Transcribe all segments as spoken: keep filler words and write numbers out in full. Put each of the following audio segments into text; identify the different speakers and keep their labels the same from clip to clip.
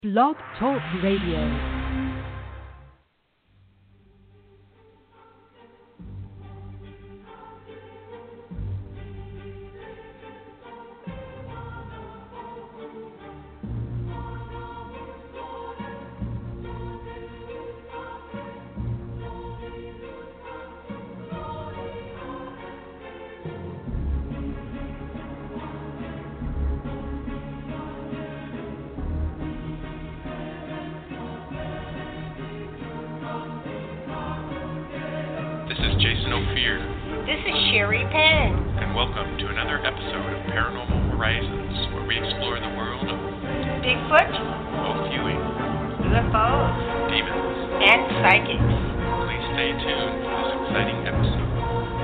Speaker 1: Blog Talk Radio.
Speaker 2: This is Sherry Penn.
Speaker 3: And welcome to another episode of Paranormal Horizons, where we explore the world of
Speaker 2: Bigfoot,
Speaker 3: Ophewing,
Speaker 2: U F Os,
Speaker 3: demons,
Speaker 2: and psychics.
Speaker 3: Please stay tuned for this exciting episode.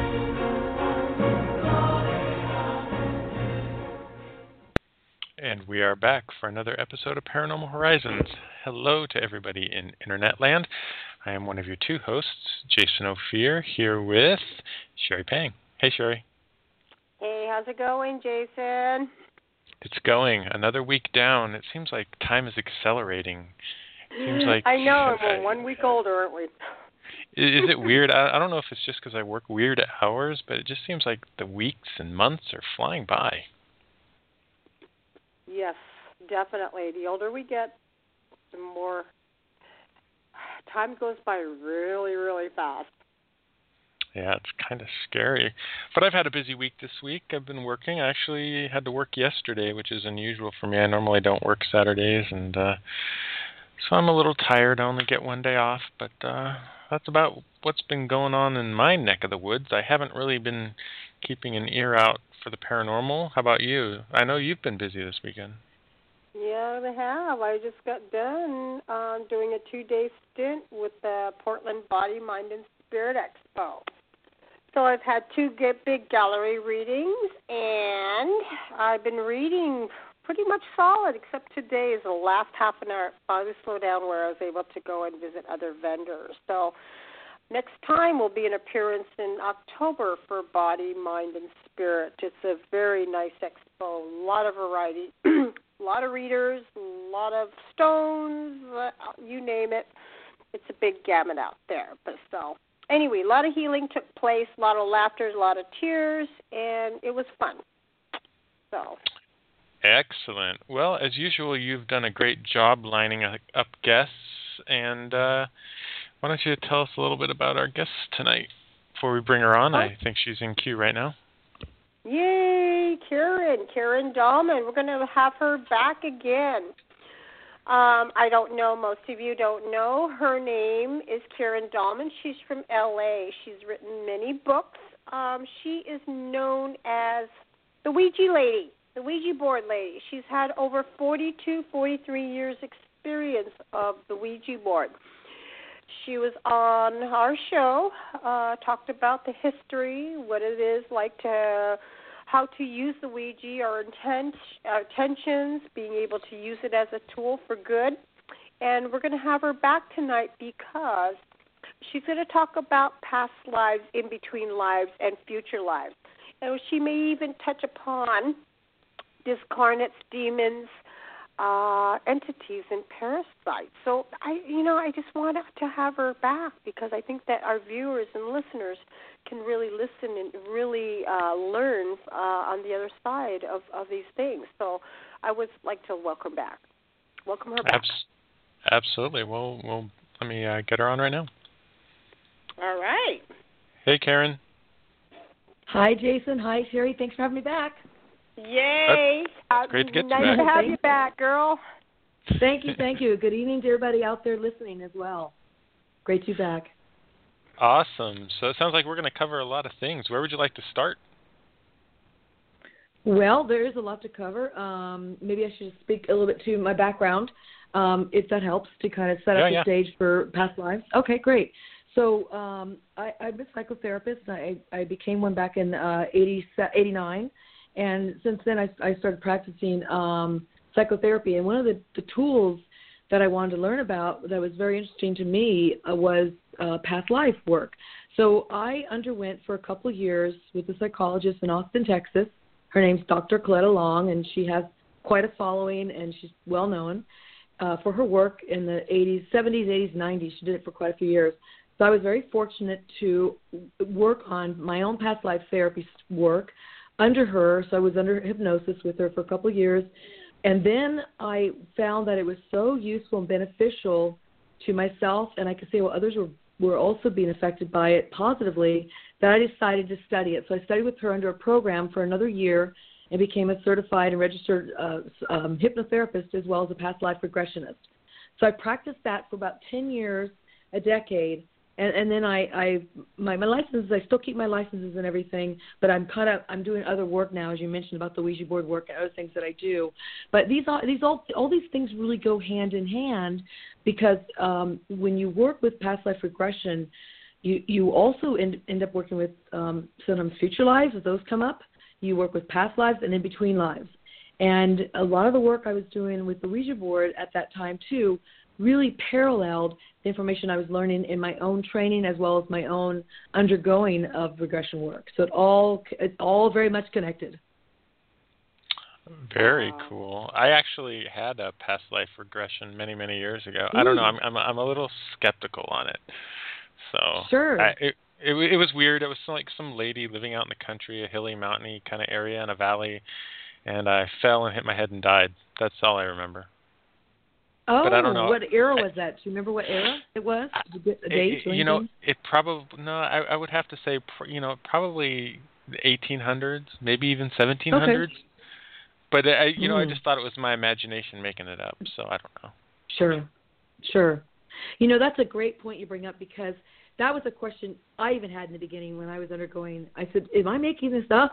Speaker 3: And we are back for another episode of Paranormal Horizons. Hello to everybody in Internet Land. I am one of your two hosts, Jason Ophir, here with Sherry Pang. Hey, Sherry.
Speaker 2: Hey, how's it going, Jason?
Speaker 3: It's going. Another week down. It seems like time is accelerating. It seems like
Speaker 2: I know. We're one week older, aren't we?
Speaker 3: Is it weird? I, I don't know if it's just because I work weird hours, but it just seems like the weeks and months are flying by.
Speaker 2: Yes, definitely. The older we get, the more time goes by really, really fast.
Speaker 3: Yeah, it's kind of scary. But I've had a busy week this week. I've been working. I actually had to work yesterday, which is unusual for me. I normally don't work Saturdays, and uh, so I'm a little tired. I only get one day off, but uh, that's about what's been going on in my neck of the woods. I haven't really been keeping an ear out for the paranormal. How about you? I know you've been busy this weekend.
Speaker 2: Yeah, I have. I just got done um, doing a two-day stint with the Portland Body, Mind, and Spirit Expo. So I've had two get big gallery readings, and I've been reading pretty much solid, except today is the last half an hour. I was slowed down where I was able to go and visit other vendors. So next time will be an appearance in October for Body, Mind, and Spirit. It's a very nice expo, a lot of variety. A lot of readers, a lot of stones, uh, you name it. It's a big gamut out there. But so, anyway, a lot of healing took place, a lot of laughter, a lot of tears, and it was fun. So.
Speaker 3: Excellent. Well, as usual, you've done a great job lining up guests. And uh, why don't you tell us a little bit about our guest tonight before we bring her on? Oh. I think she's in queue right now.
Speaker 2: Yay, Karen, Karen Dahlman. We're going to have her back again. Um, I don't know, most of you don't know. Her name is Karen Dahlman. She's from L A. She's written many books. Um, she is known as the Ouija Lady, the Ouija board lady. She's had over forty-two, forty-three years experience of the Ouija board. She was on our show, uh, talked about the history, what it is like to, how to use the Ouija, our intent, our intentions, being able to use it as a tool for good. And we're going to have her back tonight because she's going to talk about past lives, in between lives, and future lives. And she may even touch upon discarnates, demons, Uh, entities and parasites. So I, you know, I just wanted to have her back because I think that our viewers and listeners can really listen and really uh, learn uh, on the other side of, of these things. So I would like to welcome back, welcome her back.
Speaker 3: Abs- absolutely. Well, well, let me uh, get her on right now.
Speaker 2: All right.
Speaker 3: Hey, Karen.
Speaker 4: Hi, Jason. Hi, Sherry. Thanks for having me back.
Speaker 2: Yay.
Speaker 3: Uh, great to get
Speaker 2: nice
Speaker 3: you back.
Speaker 2: Nice to have
Speaker 4: thank
Speaker 2: you back, girl.
Speaker 4: Thank you, thank you. Good evening to everybody out there listening as well. Great to be back.
Speaker 3: Awesome. So it sounds like we're going to cover a lot of things. Where would you like to start?
Speaker 4: Well, there is a lot to cover. Um, maybe I should speak a little bit to my background, um, if that helps to kind of set
Speaker 3: yeah,
Speaker 4: up the
Speaker 3: yeah.
Speaker 4: stage for past lives. Okay, great. So um, I, I'm a psychotherapist. I, I became one back in uh, eighty, eighty-nine. And since then, I, I started practicing um, psychotherapy. And one of the, the tools that I wanted to learn about that was very interesting to me uh, was uh, past life work. So I underwent for a couple of years with a psychologist in Austin, Texas. Her name's Doctor Coletta Long, and she has quite a following, and she's well known. uh, for her work in the eighties, seventies, eighties, nineties. She did it for quite a few years. So I was very fortunate to work on my own past life therapy work under her. So I was under hypnosis with her for a couple of years. And then I found that it was so useful and beneficial to myself, and I could say, well, others were, were also being affected by it positively, that I decided to study it. So I studied with her under a program for another year and became a certified and registered uh, um, hypnotherapist as well as a past life regressionist. So I practiced that for about ten years, a decade. And, and then I, I my, my licenses, I still keep my licenses and everything, but I'm kind of I'm doing other work now, as you mentioned about the Ouija board work and other things that I do. But these all these all all these things really go hand in hand, because um, when you work with past life regression, you you also end, end up working with um, sometimes future lives as those come up. You work with past lives and in between lives, and a lot of the work I was doing with the Ouija board at that time too really paralleled the information I was learning in my own training as well as my own undergoing of regression work. So it all it's all very much connected.
Speaker 3: Very
Speaker 2: Wow.
Speaker 3: cool. I actually had a past life regression many, many years ago.
Speaker 4: Ooh.
Speaker 3: I don't know. I'm, I'm I'm a little skeptical on it. So
Speaker 4: Sure.
Speaker 3: I, it, it it was weird. It was like some lady living out in the country, a hilly, mountainy kind of area in a valley, and I fell and hit my head and died. That's all I remember.
Speaker 4: Oh,
Speaker 3: but I don't know.
Speaker 4: What era was that? Do you remember what era it was? Did you get a date?
Speaker 3: It,
Speaker 4: or
Speaker 3: you know,
Speaker 4: anything?
Speaker 3: it probably no. I, I would have to say, pr- you know, probably the eighteen hundreds, maybe even seventeen hundreds. Okay. But I, you know, mm. I just thought it was my imagination making it up. So I don't know.
Speaker 4: Sure, sure. You know, that's a great point you bring up, because that was a question I even had in the beginning when I was undergoing. I said, "Am I making this up?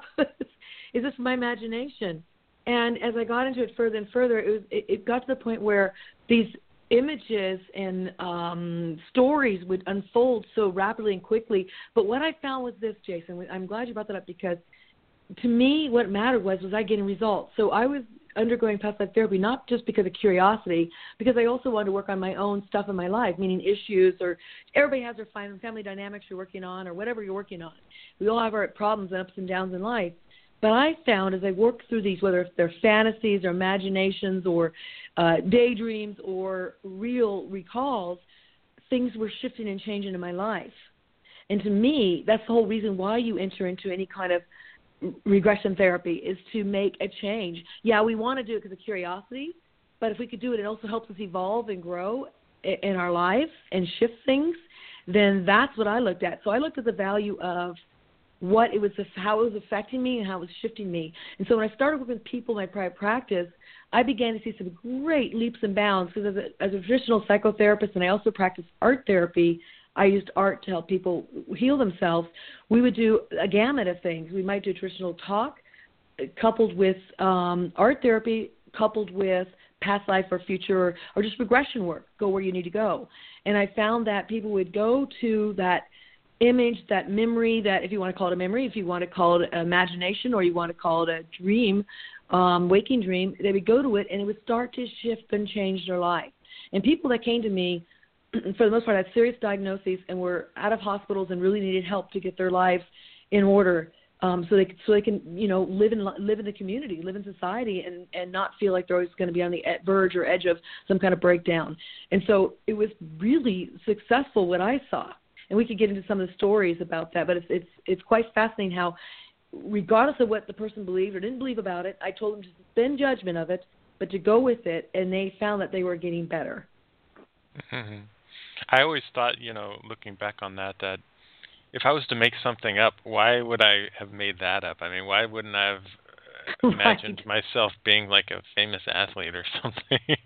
Speaker 4: Is this my imagination?" And as I got into it further and further, it, was, it, it got to the point where these images and um, stories would unfold so rapidly and quickly. But what I found was this, Jason. I'm glad you brought that up, because to me what mattered was, was I getting results. So I was undergoing past life therapy not just because of curiosity, because I also wanted to work on my own stuff in my life, meaning issues, or everybody has their family dynamics you're working on or whatever you're working on. We all have our problems and ups and downs in life. But I found as I worked through these, whether they're fantasies or imaginations or uh, daydreams or real recalls, things were shifting and changing in my life. And to me, that's the whole reason why you enter into any kind of regression therapy, is to make a change. Yeah, we want to do it because of curiosity, but if we could do it, it also helps us evolve and grow in our life and shift things, then that's what I looked at. So I looked at the value of what it was, how it was affecting me and how it was shifting me. And so when I started working with people in my private practice, I began to see some great leaps and bounds, because as a, as a traditional psychotherapist, and I also practiced art therapy, I used art to help people heal themselves. We would do a gamut of things. We might do traditional talk coupled with um, art therapy, coupled with past life or future, or, or just regression work, go where you need to go. And I found that people would go to that image, that memory, that if you want to call it a memory, if you want to call it imagination, or you want to call it a dream, um, waking dream, they would go to it and it would start to shift and change their life. And people that came to me, for the most part, had serious diagnoses and were out of hospitals and really needed help to get their lives in order, um, so they so they can, you know, live in live in the community, live in society, and, and not feel like they're always going to be on the verge or edge of some kind of breakdown. And so it was really successful, what I saw. And we could get into some of the stories about that, but it's it's it's quite fascinating how, regardless of what the person believed or didn't believe about it, I told them to suspend judgment of it, but to go with it, and they found that they were getting better.
Speaker 3: Mm-hmm. I always thought, you know, looking back on that, that if I was to make something up, why would I have made that up? I mean, why wouldn't I have imagined right. myself being like a famous athlete or something?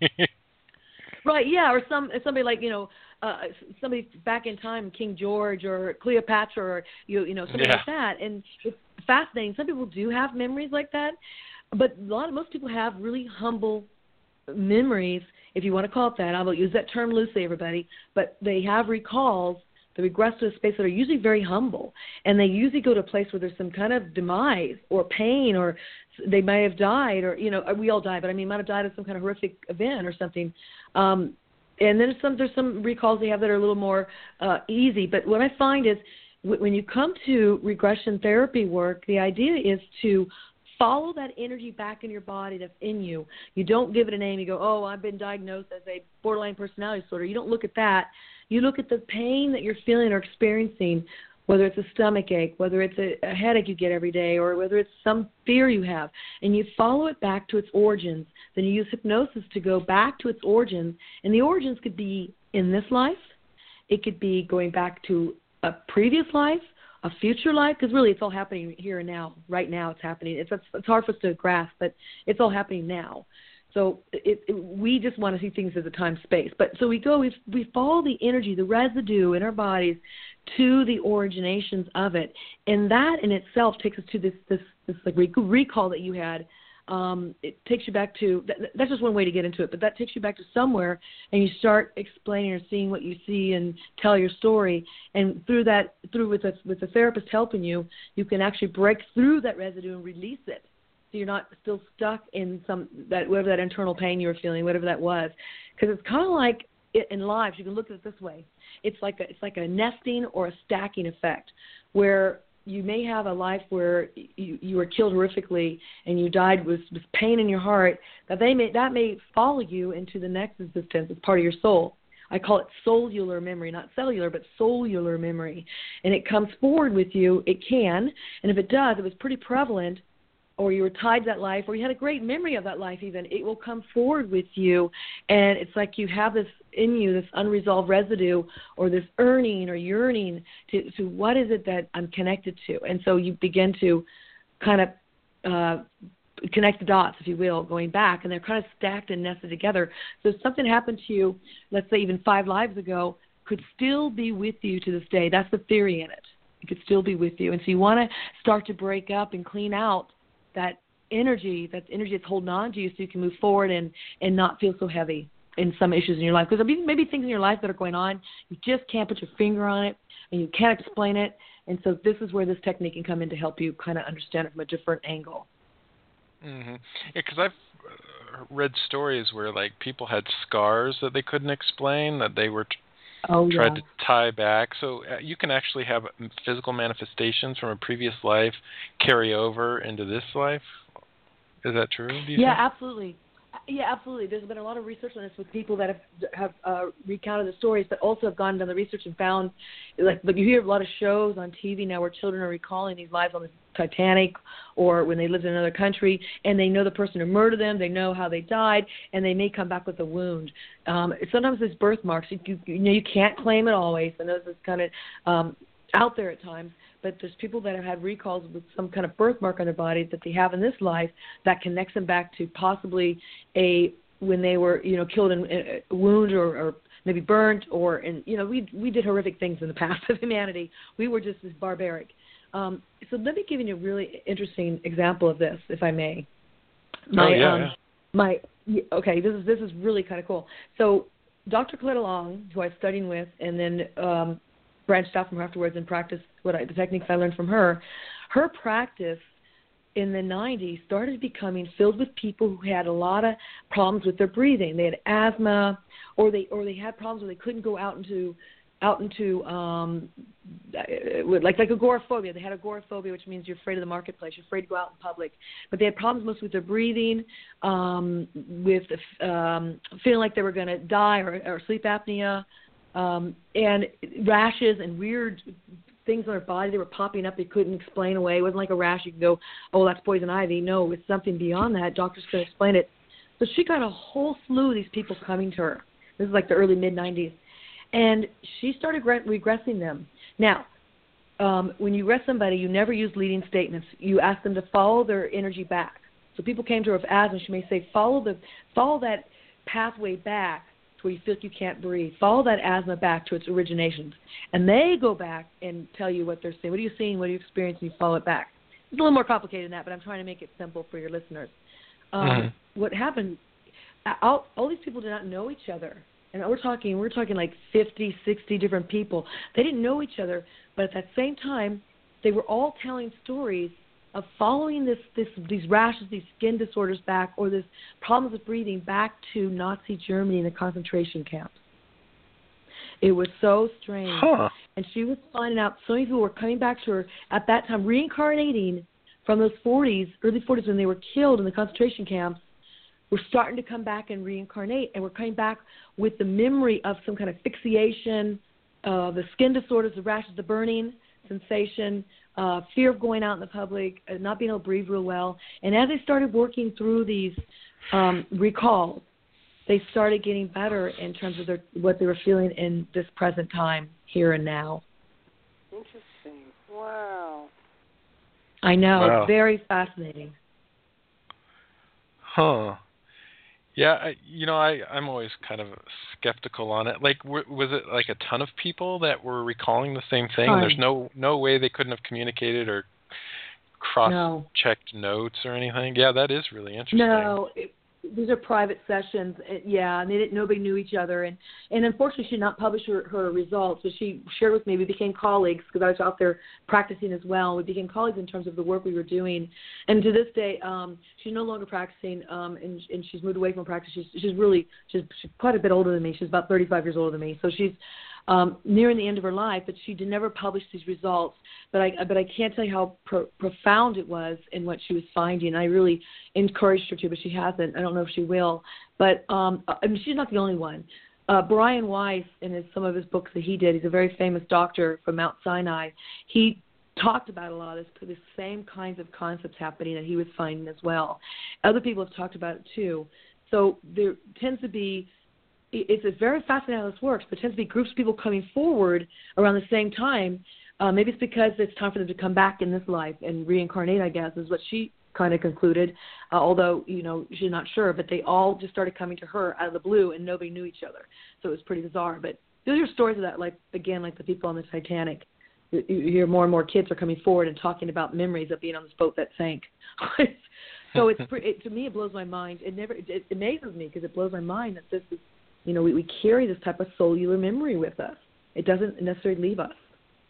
Speaker 4: Right, yeah, or some somebody like, you know, uh, somebody back in time, King George or Cleopatra, or, you you know, something yeah. like that. And it's fascinating. Some people do have memories like that, but a lot of most people have really humble memories, if you want to call it that. I will use that term loosely, everybody, but they have recalls that regress to a space that are usually very humble, and they usually go to a place where there's some kind of demise or pain, or they may have died, or, you know, we all die, but I mean, might have died of some kind of horrific event or something. Um, and then some, there's some recalls they have that are a little more uh, easy. But what I find is w- when you come to regression therapy work, the idea is to follow that energy back in your body that's in you. You don't give it a name. You go, oh, I've been diagnosed as a borderline personality disorder. You don't look at that. You look at the pain that you're feeling or experiencing, whether it's a stomach ache, whether it's a, a headache you get every day, or whether it's some fear you have, and you follow it back to its origins. Then you use hypnosis to go back to its origins, and the origins could be in this life. It could be going back to a previous life, a future life, because really it's all happening here and now. Right now it's happening. It's, it's hard for us to grasp, but it's all happening now. So it, it, we just want to see things as a time-space. But so we go, we, we follow the energy, the residue in our bodies to the originations of it. And that in itself takes us to this, this, this like recall that you had. Um, it takes you back to, that, that's just one way to get into it, but that takes you back to somewhere, and you start explaining or seeing what you see and tell your story. And through that, through with a, with a therapist helping you, you can actually break through that residue and release it. So you're not still stuck in some, that whatever that internal pain you were feeling, whatever that was. Because it's kind of like it, in lives, you can look at it this way. It's like a, it's like a nesting or a stacking effect, where you may have a life where you, you were killed horrifically and you died with, with pain in your heart, that they may that may follow you into the next existence as part of your soul. I call it cellular memory, not cellular, but cellular memory. And it comes forward with you. It can, and if it does, if it's pretty prevalent, or you were tied to that life, or you had a great memory of that life even, it will come forward with you. And it's like you have this in you, this unresolved residue, or this yearning or yearning to, to what is it that I'm connected to. And so you begin to kind of uh, connect the dots, if you will, going back, and they're kind of stacked and nested together. So if something happened to you, let's say even five lives ago, could still be with you to this day. That's the theory in it. It could still be with you. And so you want to start to break up and clean out that energy, that energy that's holding on to you, so you can move forward and, and not feel so heavy in some issues in your life. Because maybe, maybe things in your life that are going on, you just can't put your finger on it, and you can't explain it. And so this is where this technique can come in to help you kind of understand it from a different angle.
Speaker 3: Mm-hmm. Yeah, because I've uh, read stories where, like, people had scars that they couldn't explain, that they were t-
Speaker 4: oh,
Speaker 3: tried
Speaker 4: yeah.
Speaker 3: to tie back. So uh, you can actually have physical manifestations from a previous life carry over into this life. Is that true? Do you
Speaker 4: yeah,
Speaker 3: think?
Speaker 4: absolutely. Yeah, absolutely. There's been a lot of research on this with people that have have uh, recounted the stories, but also have gone down the research and found, like, but you hear a lot of shows on T V now where children are recalling these lives on the Titanic, or when they lived in another country, and they know the person who murdered them, they know how they died, and they may come back with a wound. Um, sometimes it's birthmarks. You, you know, you can't claim it always. I know this is kind of um, out there at times, but there's people that have had recalls with some kind of birthmark on their body that they have in this life that connects them back to possibly a when they were, you know, killed in a wound, or, or maybe burnt, or in, you know, we we did horrific things in the past of humanity. We were just as barbaric. Um, so let me give you a really interesting example of this, if I may. My,
Speaker 3: oh yeah.
Speaker 4: Um,
Speaker 3: yeah.
Speaker 4: my okay, this is this is really kind of cool. So Doctor Coletta Long, who I was studying with, and then um, branched out from her afterwards and practiced what I, the techniques I learned from her. Her practice in the nineties started becoming filled with people who had a lot of problems with their breathing. They had asthma, or they or they had problems where they couldn't go out into out into um, like like agoraphobia. They had agoraphobia, which means you're afraid of the marketplace. You're afraid to go out in public. But they had problems mostly with their breathing, um, with um, feeling like they were going to die, or, or sleep apnea, um, and rashes and weird things on their body. They were popping up they couldn't explain away. It wasn't like a rash you can go, oh, that's poison ivy. No, it's something beyond that. Doctors couldn't explain it. So she got a whole slew of these people coming to her. This is like the early mid-nineties. And she started regressing them. Now, um, when you regress somebody, you never use leading statements. You ask them to follow their energy back. So people came to her with asthma. She may say, follow the follow that pathway back to where you feel like you can't breathe. Follow that asthma back to its originations. And they go back and tell you what they're saying. What are you seeing? What are you experiencing? You follow it back. It's a little more complicated than that, but I'm trying to make it simple for your listeners. Um, mm-hmm. What happened, all, all these people did not know each other. And we're talking, we're talking like fifty, sixty different people. They didn't know each other, but at that same time, they were all telling stories of following this, this, these rashes, these skin disorders back, or this problems with breathing back to Nazi Germany in the concentration camps. It was so strange.
Speaker 3: Huh.
Speaker 4: And she was finding out so many people were coming back to her at that time, reincarnating from those forties, early forties when they were killed in the concentration camps, were starting to come back and reincarnate, and we're coming back with the memory of some kind of asphyxiation, uh, the skin disorders, the rashes, the burning sensation, uh, fear of going out in the public, uh, not being able to breathe real well. And as they started working through these um, recalls, they started getting better in terms of their, what they were feeling in this present time, here and now.
Speaker 2: Interesting. Wow.
Speaker 4: I know.
Speaker 3: Wow.
Speaker 4: It's very fascinating.
Speaker 3: Huh. Yeah, I, you know, I, I'm always kind of skeptical on it. Like, w- was it like a ton of people that were recalling the same thing?
Speaker 4: Ton.
Speaker 3: There's no no way they couldn't have communicated or cross-checked
Speaker 4: No.
Speaker 3: notes or anything? Yeah, that is really interesting.
Speaker 4: No, it, these are private sessions. It, yeah, and they didn't, nobody knew each other. And, and unfortunately, she did not publish her, her results, but she shared with me. We became colleagues because I was out there practicing as well. We became colleagues in terms of the work we were doing. And to this day, um, she's no longer practicing, um, and, and she's moved away from practice. She's, she's really she's, she's quite a bit older than me. She's about thirty-five years older than me. So she's um, nearing the end of her life, but she did never publish these results. But I but I can't tell you how pro- profound it was in what she was finding. I really encouraged her to, but she hasn't. I don't know if she will. But um, I mean, she's not the only one. Uh, Brian Weiss, in his, some of his books that he did, he's a very famous doctor from Mount Sinai. He talked about a lot of this, the same kinds of concepts happening that he was finding as well. Other people have talked about it too. So there tends to be, it's, it's very fascinating how this works, but it tends to be groups of people coming forward around the same time. Uh, maybe it's because it's time for them to come back in this life and reincarnate, I guess, is what she kind of concluded, uh, although, you know, she's not sure. But they all just started coming to her out of the blue, and nobody knew each other. So it was pretty bizarre. But you'll hear stories of that, like, again, like the people on the Titanic. You, you hear more and more kids are coming forward and talking about memories of being on this boat that sank. So it's pretty, it, to me, it blows my mind. It never, it, it amazes me because it blows my mind that this is, you know, we, we carry this type of cellular memory with us. It doesn't necessarily leave us.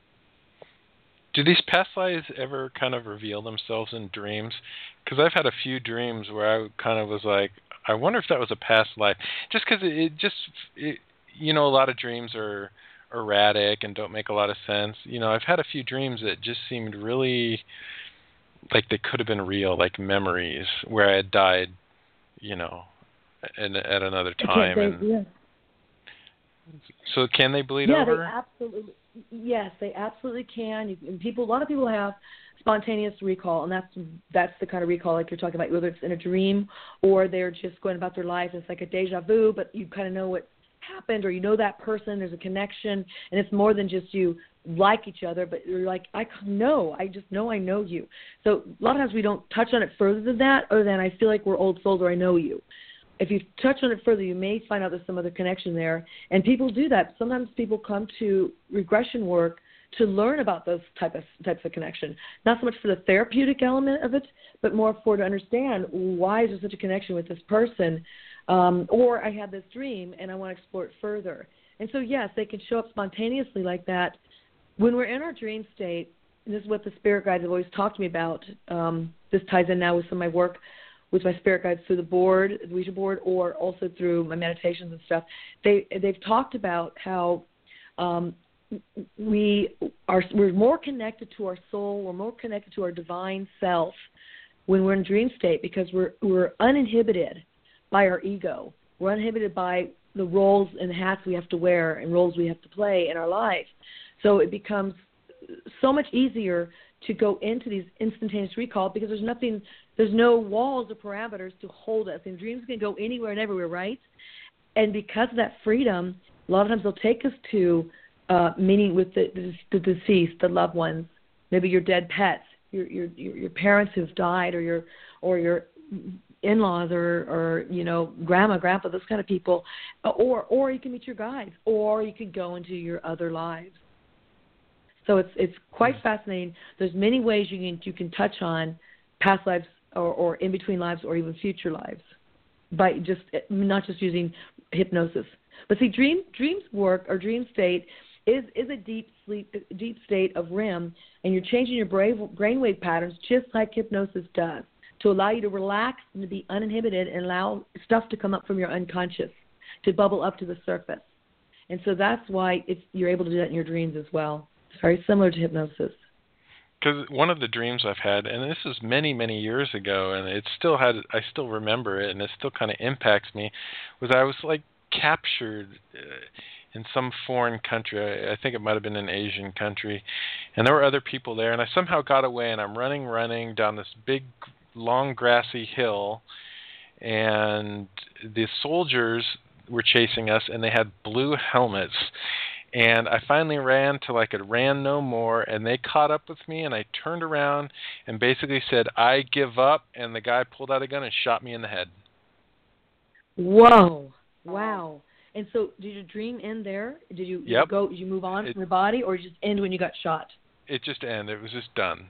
Speaker 3: Do these past lives ever kind of reveal themselves in dreams? Because I've had a few dreams where I kind of was like, I wonder if that was a past life. Just because it, it just, it, you know, a lot of dreams are erratic and don't make a lot of sense. You know, I've had a few dreams that just seemed really like they could have been real, like memories where I had died, you know, in, at another time.
Speaker 4: They,
Speaker 3: and
Speaker 4: yeah.
Speaker 3: So can they bleed
Speaker 4: yeah,
Speaker 3: over?
Speaker 4: Yeah, they absolutely. Yes, they absolutely can. You, and people, a lot of people have spontaneous recall, and that's that's the kind of recall like you're talking about, whether it's in a dream or they're just going about their life. It's like a deja vu, but you kind of know what happened, or you know that person. There's a connection, and it's more than just you like each other, but you're like, I know, I just know I know you. So a lot of times we don't touch on it further than that, other than I feel like we're old souls or I know you. If you touch on it further, you may find out there's some other connection there. And people do that. Sometimes people come to regression work to learn about those type of, types of connection. Not so much for the therapeutic element of it, but more for to understand why is there such a connection with this person. Um, or I had this dream and I want to explore it further. And so, yes, they can show up spontaneously like that. When we're in our dream state, and this is what the spirit guides have always talked to me about. Um, this ties in now with some of my work with my spirit guides through the board, the Ouija board, or also through my meditations and stuff. They, they've talked about how um, we are we're more connected to our soul, we're more connected to our divine self when we're in dream state because we're we're uninhibited by our ego. We're uninhibited by the roles and hats we have to wear and roles we have to play in our life. So it becomes so much easier to go into these instantaneous recall because there's nothing, there's no walls or parameters to hold us. And dreams can go anywhere and everywhere, right? And because of that freedom, a lot of times they'll take us to uh, meeting with the, the, the deceased, the loved ones, maybe your dead pets, your your your parents who've died, or your or your in-laws, or or you know grandma, grandpa, those kind of people, or or you can meet your guides, or you can go into your other lives. So it's it's quite fascinating. There's many ways you can you can touch on past lives or, or in between lives or even future lives by just not just using hypnosis. But see, dream dreams work or dream state is is a deep sleep, deep state of R E M, and you're changing your brain brainwave patterns just like hypnosis does to allow you to relax and to be uninhibited and allow stuff to come up from your unconscious to bubble up to the surface. And so that's why it's, you're able to do that in your dreams as well. It's very similar to hypnosis.
Speaker 3: because one of the dreams I've had, and this was many, many years ago, and it still had, I still remember it, and it still kind of impacts me, was I was like captured uh, in some foreign country. I, I think it might have been an Asian country, and there were other people there, and I somehow got away, and I'm running, running down this big, long, grassy hill, and the soldiers were chasing us, and they had blue helmets. And I finally ran till I could ran no more, and they caught up with me, and I turned around and basically said, I give up, and the guy pulled out a gun and shot me in the head.
Speaker 4: Whoa. Wow. And so did your dream end there? Did you,
Speaker 3: yep.
Speaker 4: you go? Did you move on
Speaker 3: it,
Speaker 4: from your body, or did it just end when you got shot?
Speaker 3: It just ended. It was just done.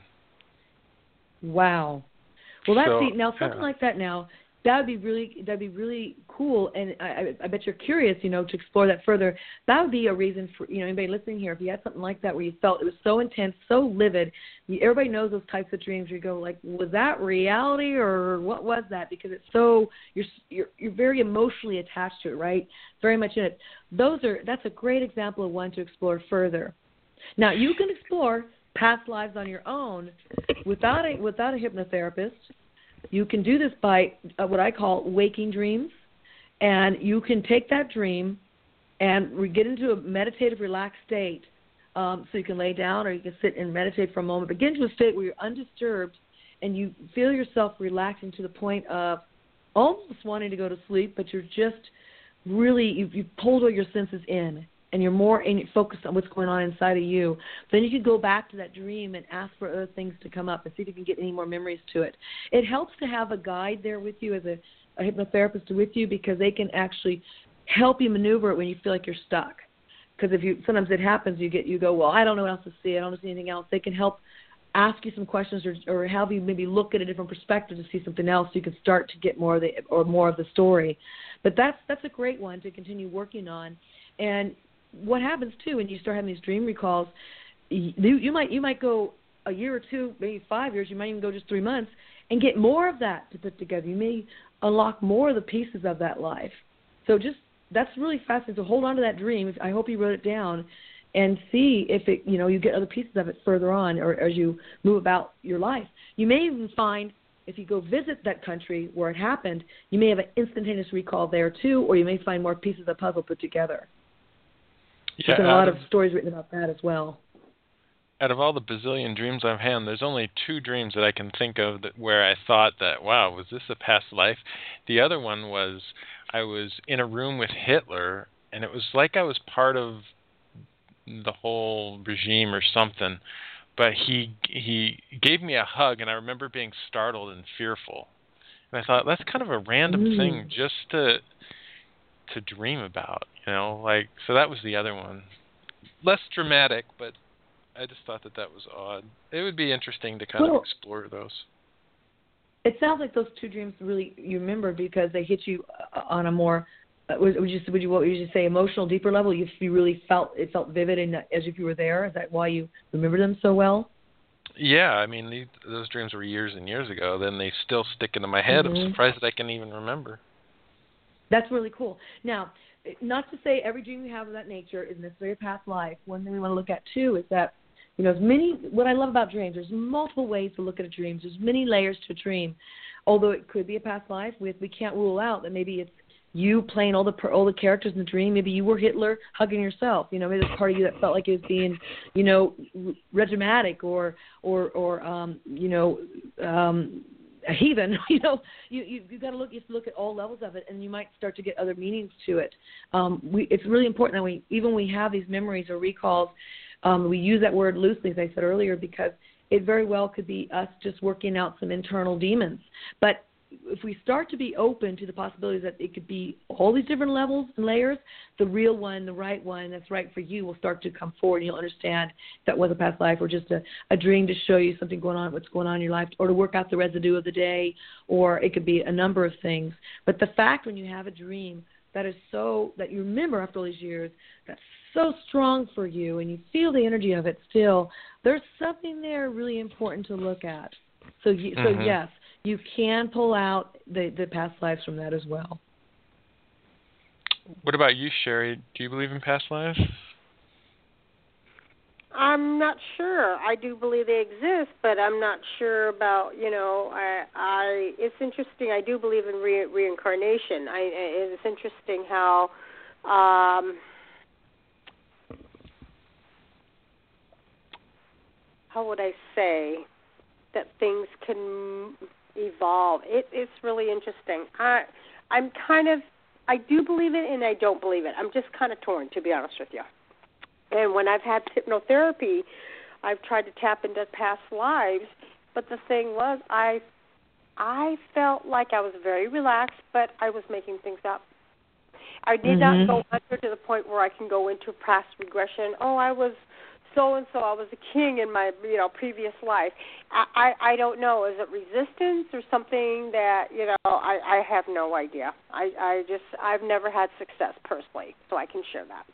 Speaker 4: Wow. Well, that's
Speaker 3: so,
Speaker 4: the, now something
Speaker 3: yeah.
Speaker 4: like that now, that would be really that'd be really cool, and I, I bet you're curious, you know, to explore that further. That would be a reason for, you know, anybody listening here, if you had something like that where you felt it was so intense, so livid. You, everybody knows those types of dreams where you go like, was that reality or what was that? Because it's so you're you're you're very emotionally attached to it, right? Very much in it. Those are that's a great example of one to explore further. Now you can explore past lives on your own without a without a hypnotherapist. You can do this by uh, what I call waking dreams, and you can take that dream and re- get into a meditative, relaxed state. Um, so you can lay down or you can sit and meditate for a moment. But get into a state where you're undisturbed and you feel yourself relaxing to the point of almost wanting to go to sleep, but you're just really, you've, you've pulled all your senses in, and you're more in, focused on what's going on inside of you. Then you can go back to that dream and ask for other things to come up and see if you can get any more memories to it. It helps to have a guide there with you as a, a hypnotherapist with you, because they can actually help you maneuver it when you feel like you're stuck. Because if you sometimes it happens, you get you go, well, I don't know what else to see. I don't see anything else. They can help ask you some questions or, or have you maybe look at a different perspective to see something else, so you can start to get more of the or more of the story. But that's that's a great one to continue working on. And what happens too when you start having these dream recalls, you, you might you might go a year or two, maybe five years. You might even go just three months and get more of that to put together. You may unlock more of the pieces of that life. So just that's really fascinating. So hold on to that dream. I hope you wrote it down, and see if it you know you get other pieces of it further on, or as you move about your life. You may even find, if you go visit that country where it happened, you may have an instantaneous recall there too, or you may find more pieces of the puzzle put together.
Speaker 3: Yeah,
Speaker 4: There's been a lot
Speaker 3: of,
Speaker 4: of stories written about that as well.
Speaker 3: Out of all the bazillion dreams I've had, there's only two dreams that I can think of that where I thought that, wow, was this a past life? The other one was I was in a room with Hitler, and it was like I was part of the whole regime or something. But he he gave me a hug, and I remember being startled and fearful. And I thought, that's kind of a random mm. thing just to to dream about, you know, like, so that was the other one. Less dramatic, but I just thought that that was odd. It would be interesting to kind well, of explore those.
Speaker 4: It sounds like those two dreams really you remember because they hit you on a more, uh, would, would you would you what would you say emotional, deeper level? You, you really felt it felt vivid and as if you were there. Is that why you remember them so well?
Speaker 3: Yeah, I mean, these, those dreams were years and years ago. Then they still stick into my head. Mm-hmm. I'm surprised that I can even remember. That's
Speaker 4: really cool. Now, not to say every dream you have of that nature is necessarily a past life. One thing we want to look at, too, is that, you know, as many, what I love about dreams, there's multiple ways to look at a dream. There's many layers to a dream. Although it could be a past life, we, we can't rule out that maybe it's you playing all the all the characters in the dream. Maybe you were Hitler hugging yourself. You know, maybe there's part of you that felt like it was being, you know, regimatic or, or, or um, you know, um, a heathen. You know, you you you got to look. You have to look at all levels of it, and you might start to get other meanings to it. Um, we it's really important that we even when we have these memories or recalls, um, we use that word loosely, as I said earlier, because it very well could be us just working out some internal demons. But if we start to be open to the possibilities that it could be all these different levels and layers, the real one, the right one that's right for you will start to come forward, and you'll understand if that was a past life or just a, a dream to show you something going on, what's going on in your life, or to work out the residue of the day, or it could be a number of things. But the fact when you have a dream that is so, that you remember after all these years, that's so strong for you, and you feel the energy of it still, there's something there really important to look at. So, you, mm-hmm. so yes, you can pull out the, the past lives from that as well.
Speaker 3: What about you, Sherry? Do you believe in past lives?
Speaker 2: I'm not sure. I do believe they exist, but I'm not sure about, you know, I, I it's interesting. I do believe in re- reincarnation. I, it's interesting how, um, how would I say, that things can evolve. It, it's really interesting. I, I'm kind of, I do believe it and I don't believe it. I'm just kind of torn, to be honest with you. And when I've had hypnotherapy, I've tried to tap into past lives, but the thing was, I I felt like I was very relaxed, but I was making things up. I did
Speaker 4: mm-hmm.
Speaker 2: not go under to the point where I can go into past regression. Oh, I was so-and-so, I was a king in my, you know, previous life. I, I, I don't know. Is it resistance or something that, you know, I, I have no idea. I, I just, I've never had success personally, so I can share that.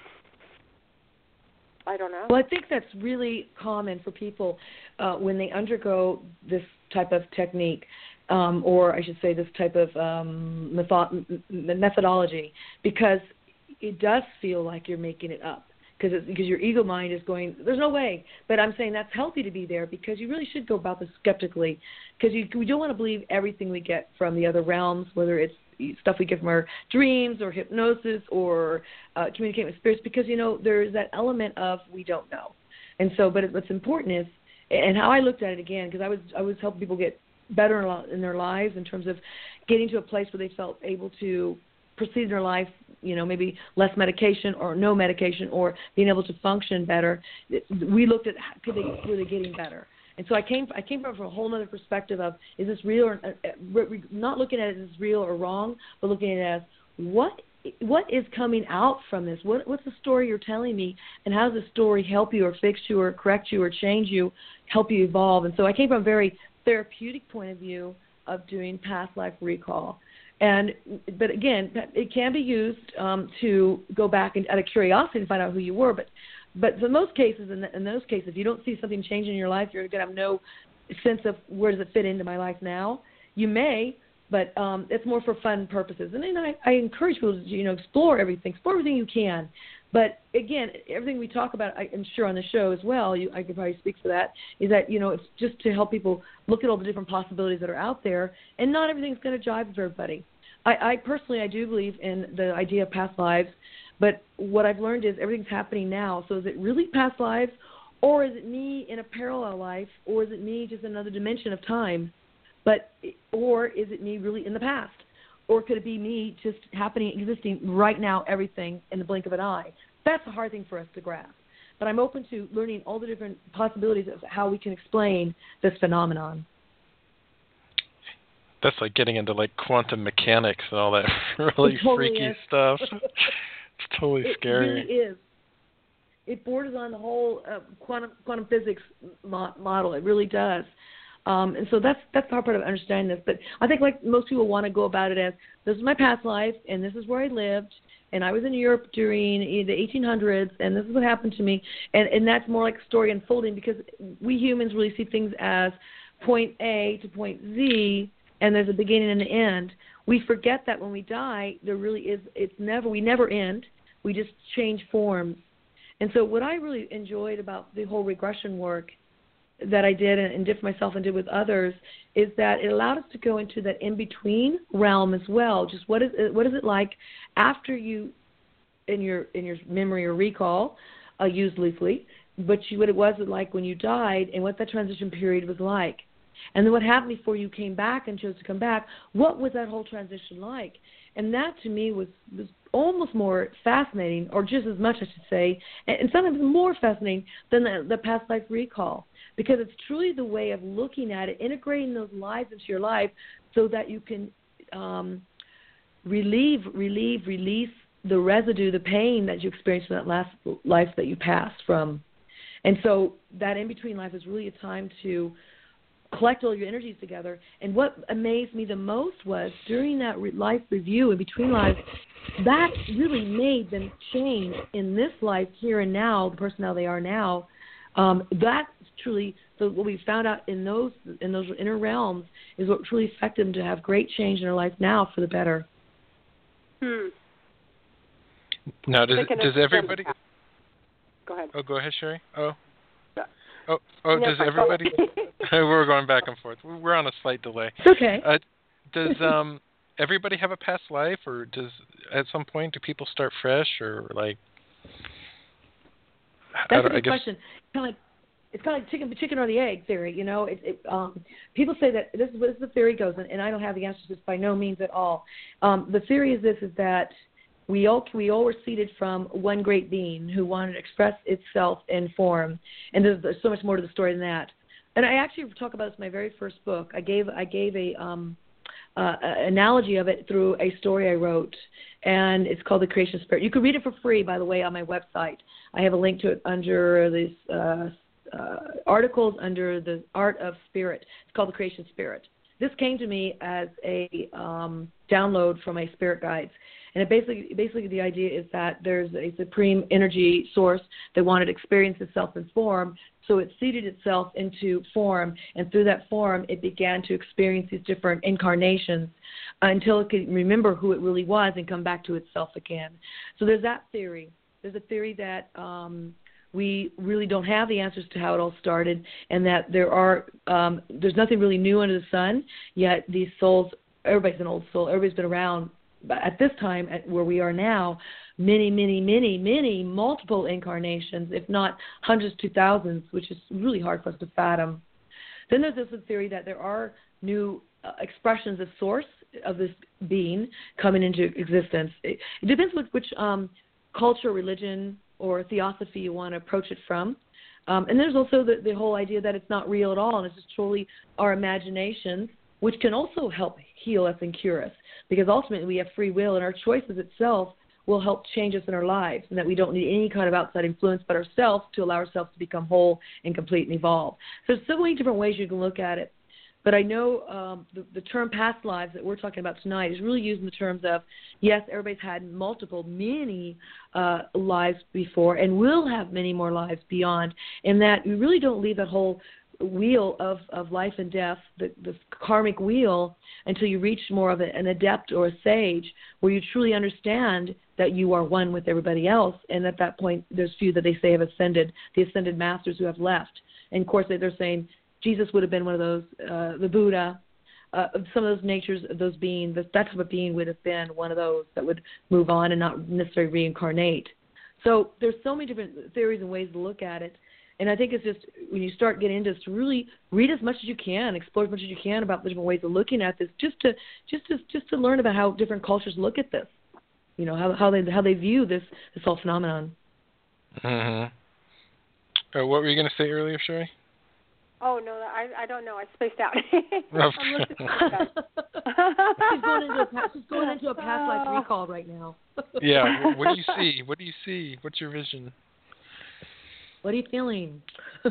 Speaker 2: I don't know.
Speaker 4: Well, I think that's really common for people uh, when they undergo this type of technique, um, or I should say this type of um, method- methodology, because it does feel like you're making it up. Because because your ego mind is going, there's no way. But I'm saying that's healthy to be there, because you really should go about this skeptically, because you, we don't want to believe everything we get from the other realms, whether it's stuff we get from our dreams or hypnosis or uh, communicating with spirits, because, you know, there's that element of we don't know. And so, but what's important is, and how I looked at it again, because I was I was helping people get better in their lives in terms of getting to a place where they felt able to proceed in their life, you know, maybe less medication or no medication, or being able to function better. We looked at how could they, were they getting better. And so I came I came from a whole other perspective of, is this real or uh, not looking at it as real or wrong, but looking at it as what what is coming out from this? What what's the story you're telling me, and how does the story help you or fix you or correct you or change you, help you evolve? And so I came from a very therapeutic point of view of doing past life recall. And but again, it can be used um, to go back and out of curiosity to find out who you were, but. But in most cases, in, the, in those cases, if you don't see something change in your life, you're going to have no sense of where does it fit into my life now. You may, but um, it's more for fun purposes. And then I, I encourage people to, you know, explore everything, explore everything you can. But again, everything we talk about, I, I'm sure on the show as well, you, I could probably speak for that, is that, you know, it's just to help people look at all the different possibilities that are out there, and not everything's going to jive with everybody. I, I personally, I do believe in the idea of past lives. But what I've learned is everything's happening now. So is it really past lives, or is it me in a parallel life, or is it me just another dimension of time? But or is it me really in the past? Or could it be me just happening, existing right now, everything in the blink of an eye? That's a hard thing for us to grasp. But I'm open to learning all the different possibilities of how we can explain this phenomenon.
Speaker 3: That's like getting into like quantum mechanics and all that really
Speaker 4: totally
Speaker 3: freaky
Speaker 4: is.
Speaker 3: stuff. It's totally
Speaker 4: it
Speaker 3: scary.
Speaker 4: It really is. It borders on the whole uh, quantum quantum physics mo- model. It really does. Um, and so that's that's the hard part of understanding this. But I think like most people want to go about it as, this is my past life, and this is where I lived, and I was in Europe during the eighteen hundreds, and this is what happened to me. And, and that's more like story unfolding, because we humans really see things as point A to point Z, and there's a beginning and an end. We forget that when we die, there really is, it's never, we never end. We just change forms. And so what I really enjoyed about the whole regression work that I did and, and did for myself and did with others is that it allowed us to go into that in-between realm as well. Just what is it, what is it like after you, in your in your memory or recall, uh, used loosely, but you, what it was like when you died, and what that transition period was like. And then what happened before you came back and chose to come back, what was that whole transition like? And that to me was, was almost more fascinating, or just as much, I should say, and, and sometimes more fascinating than the, the past life recall, because it's truly the way of looking at it, integrating those lives into your life so that you can um, relieve, relieve, release the residue, the pain that you experienced in that last life that you passed from. And so that in-between life is really a time to collect all your energies together. And what amazed me the most was during that re- life review in between lives, that really made them change in this life here and now, the person how they are now. Um, that truly, the, what we found out in those in those inner realms is what truly affected them to have great change in their life now for the better.
Speaker 2: Hmm.
Speaker 3: Now, does does everybody
Speaker 2: Go ahead.
Speaker 3: Oh, go ahead, Sherry. Oh.
Speaker 2: Yeah.
Speaker 3: Oh, oh
Speaker 2: No,
Speaker 3: does
Speaker 2: fine.
Speaker 3: everybody... We're going back and forth. We're on a slight delay.
Speaker 4: It's okay.
Speaker 3: Uh, does um everybody have a past life, or does at some point do people start fresh, or like...
Speaker 4: That's a
Speaker 3: I
Speaker 4: good
Speaker 3: guess...
Speaker 4: question. Kind of like, it's kind of like chicken, chicken or the egg theory, you know. It, it, um, people say that this is this is the theory goes, and, and I don't have the answers to this by no means at all. Um, the theory is this: is that we all we all were seeded from one great being who wanted to express itself in form, and there's, there's so much more to the story than that. And I actually talk about this in my very first book. I gave I gave a um, uh, analogy of it through a story I wrote, and it's called The Creation Spirit. You can read it for free, by the way, on my website. I have a link to it under these uh, uh, articles under the Art of Spirit. It's called The Creation Spirit. This came to me as a um, download from a spirit guides. And it basically, basically the idea is that there's a supreme energy source that wanted to experience itself in form, so it seeded itself into form, and through that form, it began to experience these different incarnations until it could remember who it really was and come back to itself again. So there's that theory. There's a theory that um, we really don't have the answers to how it all started, and that there are um, there's nothing really new under the sun, yet these souls, everybody's an old soul, everybody's been around. But at this time, at where we are now, many, many, many, many multiple incarnations, if not hundreds to thousands, which is really hard for us to fathom. Then there's this theory that there are new uh, expressions of source of this being coming into existence. It, it depends which, which um, culture, religion, or theosophy you want to approach it from. Um, and there's also the, the whole idea that it's not real at all, and it's just truly our imaginations, which can also help heal us and cure us, because ultimately we have free will, and our choices itself will help change us in our lives, and that we don't need any kind of outside influence but ourselves to allow ourselves to become whole and complete and evolve. So there's so many different ways you can look at it. But I know um, the, the term past lives that we're talking about tonight is really used in the terms of, yes, everybody's had multiple, many uh, lives before and will have many more lives beyond, and that we really don't leave that whole wheel of, of life and death, the, the karmic wheel, until you reach more of a, an adept or a sage where you truly understand that you are one with everybody else. And at that point, there's few that they say have ascended, the ascended masters who have left. And, of course, they're saying Jesus would have been one of those, uh, the Buddha, uh, some of those natures of those beings, that type of being would have been one of those that would move on and not necessarily reincarnate. So there's so many different theories and ways to look at it. And I think it's just, when you start getting into this, to really read as much as you can, explore as much as you can about the different ways of looking at this, just to just to just to learn about how different cultures look at this. You know, how how they how they view this this whole phenomenon.
Speaker 3: Mm-hmm. Uh, what were you going to say earlier, Sherry?
Speaker 2: Oh no, I I don't know. I spaced out.
Speaker 3: I'm
Speaker 2: looking
Speaker 4: she's going into a she's going into a past life recall right now.
Speaker 3: Yeah. What do you see? What do you see? What's your vision?
Speaker 4: What are you feeling?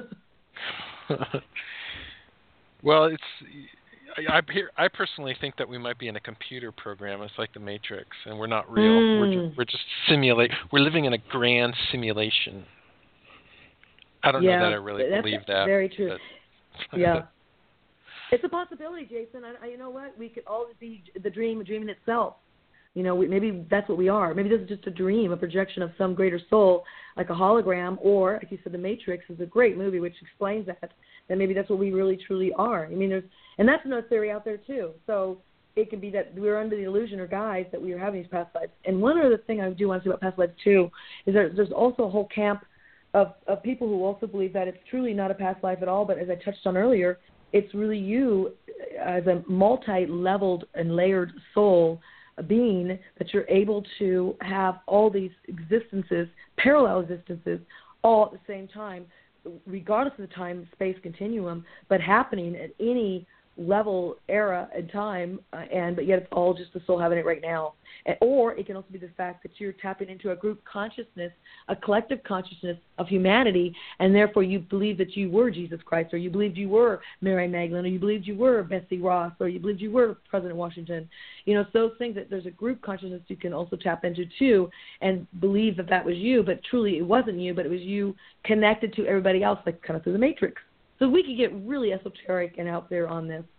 Speaker 3: Well, it's I, I I personally think that we might be in a computer program. It's like the Matrix, and we're not real.
Speaker 4: Mm.
Speaker 3: We're just, we're just simulate. We're living in a grand simulation. I don't
Speaker 4: yeah,
Speaker 3: know that I really
Speaker 4: that's
Speaker 3: believe that.
Speaker 4: Very true.
Speaker 3: But
Speaker 4: Yeah, it's a possibility, Jason. I, I, you know what? We could all be the dream, a dream in itself. You know, we, maybe that's what we are. Maybe this is just a dream, a projection of some greater soul, like a hologram, or, like you said, The Matrix is a great movie which explains that, that maybe that's what we really, truly are. I mean, there's, and that's another theory out there, too. So it can be that we're under the illusion or guise that we are having these past lives. And one other thing I do want to say about past lives, too, is that there's also a whole camp of, of people who also believe that it's truly not a past life at all, but as I touched on earlier, it's really you as a multi-leveled and layered soul being, that you're able to have all these existences, parallel existences, all at the same time, regardless of the time-space continuum, but happening at any level, era, and time, uh, and but yet it's all just the soul having it right now. And, or it can also be the fact that you're tapping into a group consciousness, a collective consciousness of humanity, and therefore you believe that you were Jesus Christ, or you believed you were Mary Magdalene, or you believed you were Betsy Ross, or you believed you were President Washington. You know, so those things, that there's a group consciousness you can also tap into too, and believe that that was you, but truly it wasn't you, but it was you connected to everybody else, like kind of through the Matrix. So we could get really esoteric and out there on this.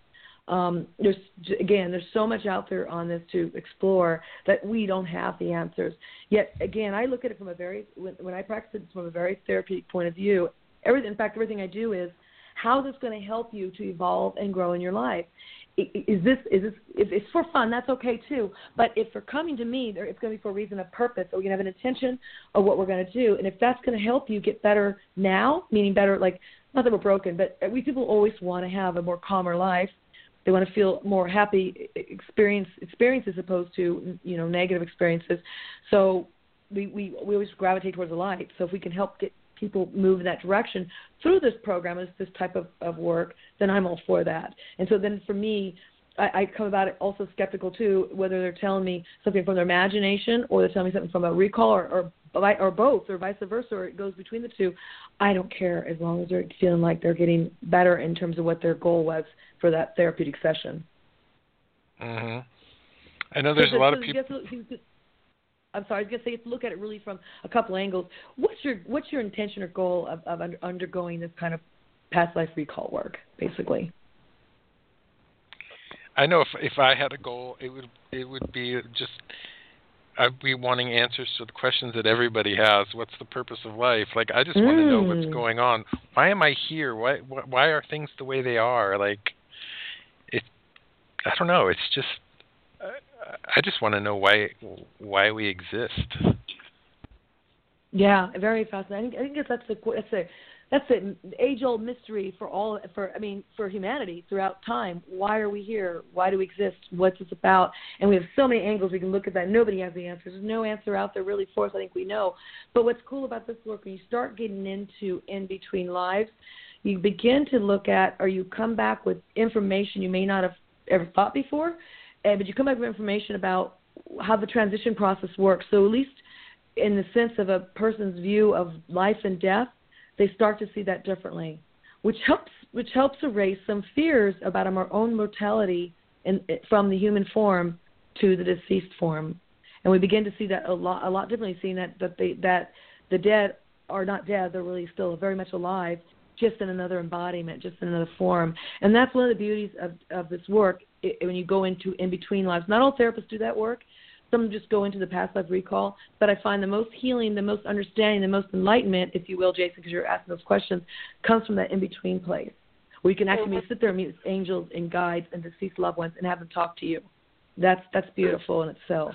Speaker 4: Um, there's again, there's so much out there on this to explore that we don't have the answers. Yet again, I look at it from a very when, when I practice it from a very therapeutic point of view. Everything, in fact, everything I do is how is this going to help you to evolve and grow in your life. Is this is this if it's for fun? That's okay too. But if they're coming to me, it's going to be for a reason of purpose. So we can have an intention of what we're going to do, and if that's going to help you get better now, meaning better, like not that we're broken, but we people always want to have a more calmer life. They want to feel more happy experience experiences opposed to you know negative experiences. So we we we always gravitate towards the light. So if we can help get people move in that direction through this program, is this type of, of work, then I'm all for that. And so then for me, I, I come about it also skeptical too, whether they're telling me something from their imagination or they're telling me something from a recall or, or or both or vice versa, or it goes between the two. I don't care as long as they're feeling like they're getting better in terms of what their goal was for that therapeutic session.
Speaker 3: Mm-hmm. I know there's
Speaker 4: so,
Speaker 3: a lot
Speaker 4: so
Speaker 3: of people.
Speaker 4: I'm sorry, I was going to say you have to look at it really from a couple angles. What's your what's your intention or goal of, of under, undergoing this kind of past life recall work, basically?
Speaker 3: I know if if I had a goal, it would it would be just I'd be wanting answers to the questions that everybody has. What's the purpose of life? Like I just mm. want to know what's going on. Why am I here? Why why are things the way they are? Like it. I don't know. It's just. I just want to know why why we exist.
Speaker 4: Yeah, very fascinating. I think that's a that's a that's an age-old mystery for all for I mean for humanity throughout time. Why are we here? Why do we exist? What's this about? And we have so many angles we can look at that. Nobody has the answers. There's no answer out there really for us. I think we know. But what's cool about this work, when you start getting into in between lives, you begin to look at, or you come back with information you may not have ever thought before. And, but you come back with information about how the transition process works. So at least in the sense of a person's view of life and death, they start to see that differently, which helps which helps erase some fears about our own mortality in, from the human form to the deceased form. And we begin to see that a lot a lot differently, seeing that that, they, that the dead are not dead, they're really still very much alive, just in another embodiment, just in another form. And that's one of the beauties of, of this work. It, when you go into in-between lives, not all therapists do that work. Some just go into the past life recall. But I find the most healing, the most understanding, the most enlightenment, if you will, Jason, because you're asking those questions, comes from that in-between place, where you can actually sit there and meet angels and guides and deceased loved ones and have them talk to you. That's that's beautiful in itself.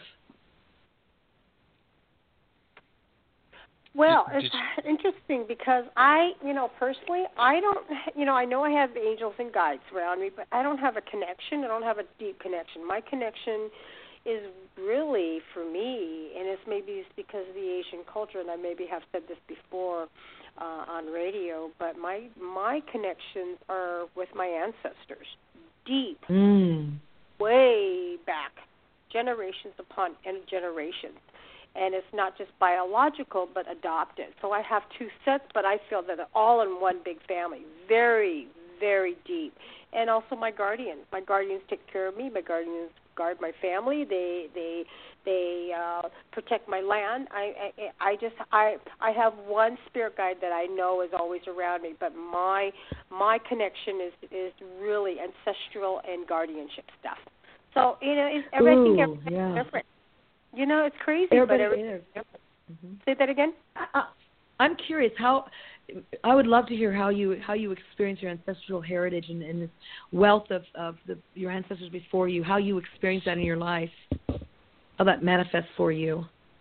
Speaker 2: Well, it's interesting because I, you know, personally, I don't, you know, I know I have angels and guides around me, but I don't have a connection. I don't have a deep connection. My connection is really, for me, and it's maybe it's because of the Asian culture, and I maybe have said this before uh, on radio, but my my connections are with my ancestors, deep,
Speaker 4: mm.
Speaker 2: way back, generations upon generations. And it's not just biological, but adopted. So I have two sets, but I feel that they're all in one big family, very, very deep. And also my guardians. My guardians take care of me. My guardians guard my family. They they they uh, protect my land. I, I I just I I have one spirit guide that I know is always around me, but my my connection is is really ancestral and guardianship stuff. So you know, it's,
Speaker 4: Ooh,
Speaker 2: I think everything's
Speaker 4: yeah.
Speaker 2: different. You know, it's crazy.
Speaker 4: Everybody
Speaker 2: but everything
Speaker 4: is. Mm-hmm.
Speaker 2: Say that again.
Speaker 4: I, I'm curious how. I would love to hear how you how you experience your ancestral heritage and, and this wealth of, of the, your ancestors before you. How you experience that in your life. How that manifests for you.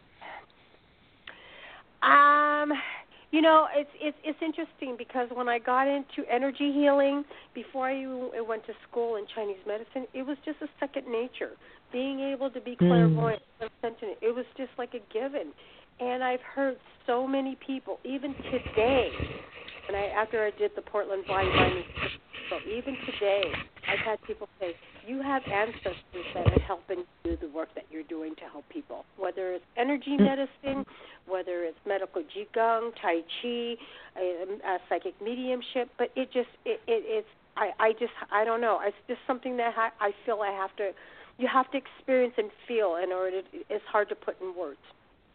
Speaker 2: Um, you know, it's it's it's interesting because when I got into energy healing before I went to school in Chinese medicine, it was just a second nature. Being able to be clairvoyant, mm. it was just like a given. And I've heard so many people, even today, and I after I did the Portland Body Binding, so even today, I've had people say, you have ancestors that are helping do the work that you're doing to help people, whether it's energy medicine, whether it's medical Qigong, Tai Chi, uh, uh, psychic mediumship, but it just, it, it, it's, I, I just, I don't know, it's just something that I, I feel I have to, you have to experience and feel in order to, it's hard to put in words.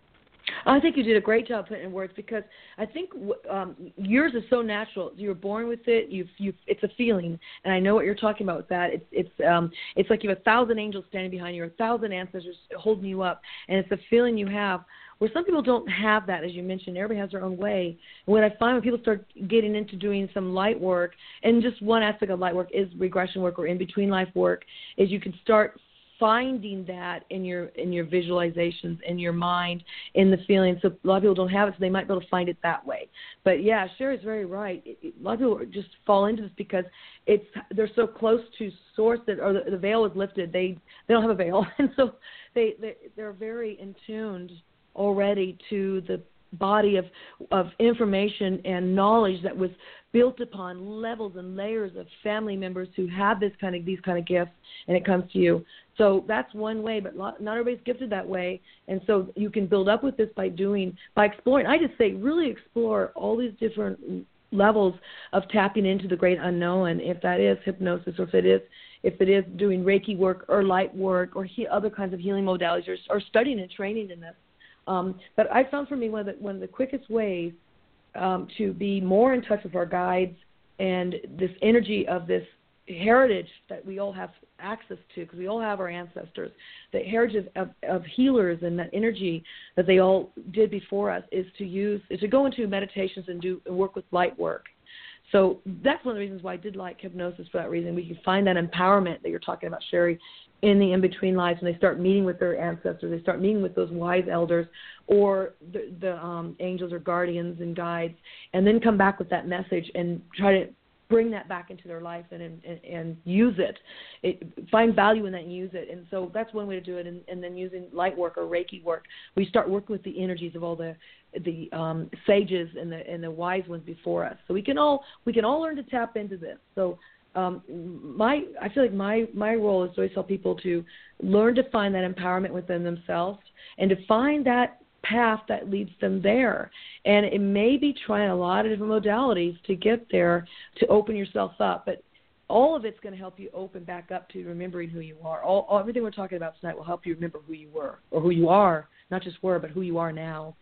Speaker 4: I think you did a great job putting it in words because I think um, yours is so natural. You were born with it. You've, you've, it's a feeling, and I know what you're talking about with that. It's, it's, um, it's like you have a thousand angels standing behind you, or a thousand ancestors holding you up, and it's a feeling you have. Where some people don't have that, as you mentioned, everybody has their own way. And what I find when people start getting into doing some light work, and just one aspect of light work is regression work or in between life work, is you can start finding that in your in your visualizations, in your mind, in the feelings. So a lot of people don't have it, so they might be able to find it that way. But yeah, Sherry's very right. It, it, a lot of people just fall into this because it's they're so close to source that, or the, the veil is lifted. They they don't have a veil, and so they, they they're very in tuned already to the body of of information and knowledge that was built upon levels and layers of family members who have this kind of these kind of gifts, and it comes to you. So that's one way, but not everybody's gifted that way, and so you can build up with this by doing by exploring. I just say really explore all these different levels of tapping into the great unknown. If that is hypnosis, or if it is if it is doing Reiki work or light work or he, other kinds of healing modalities, or, or studying and training in this. Um, but I found for me one of the, one of the quickest ways um, to be more in touch with our guides and this energy of this heritage that we all have access to, because we all have our ancestors, the heritage of, of healers and that energy that they all did before us, is to use, is to go into meditations and do and work with light work. So that's one of the reasons why I did like hypnosis, for that reason. We can find that empowerment that you're talking about, Sherry, in the in-between lives, when they start meeting with their ancestors, they start meeting with those wise elders or the, the um, angels or guardians and guides, and then come back with that message and try to bring that back into their life and and, and use it. it. Find value in that and use it. And so that's one way to do it. And, and then using light work or Reiki work, we start working with the energies of all the the um, sages and the and the wise ones before us. So we can all we can all learn to tap into this. So um, my I feel like my my role is to always help people to learn to find that empowerment within themselves and to find that path that leads them there. And it may be trying a lot of different modalities to get there, to open yourself up, but all of it's going to help you open back up to remembering who you are. All, all everything we're talking about tonight will help you remember who you were, or who you are, not just were, but who you are now.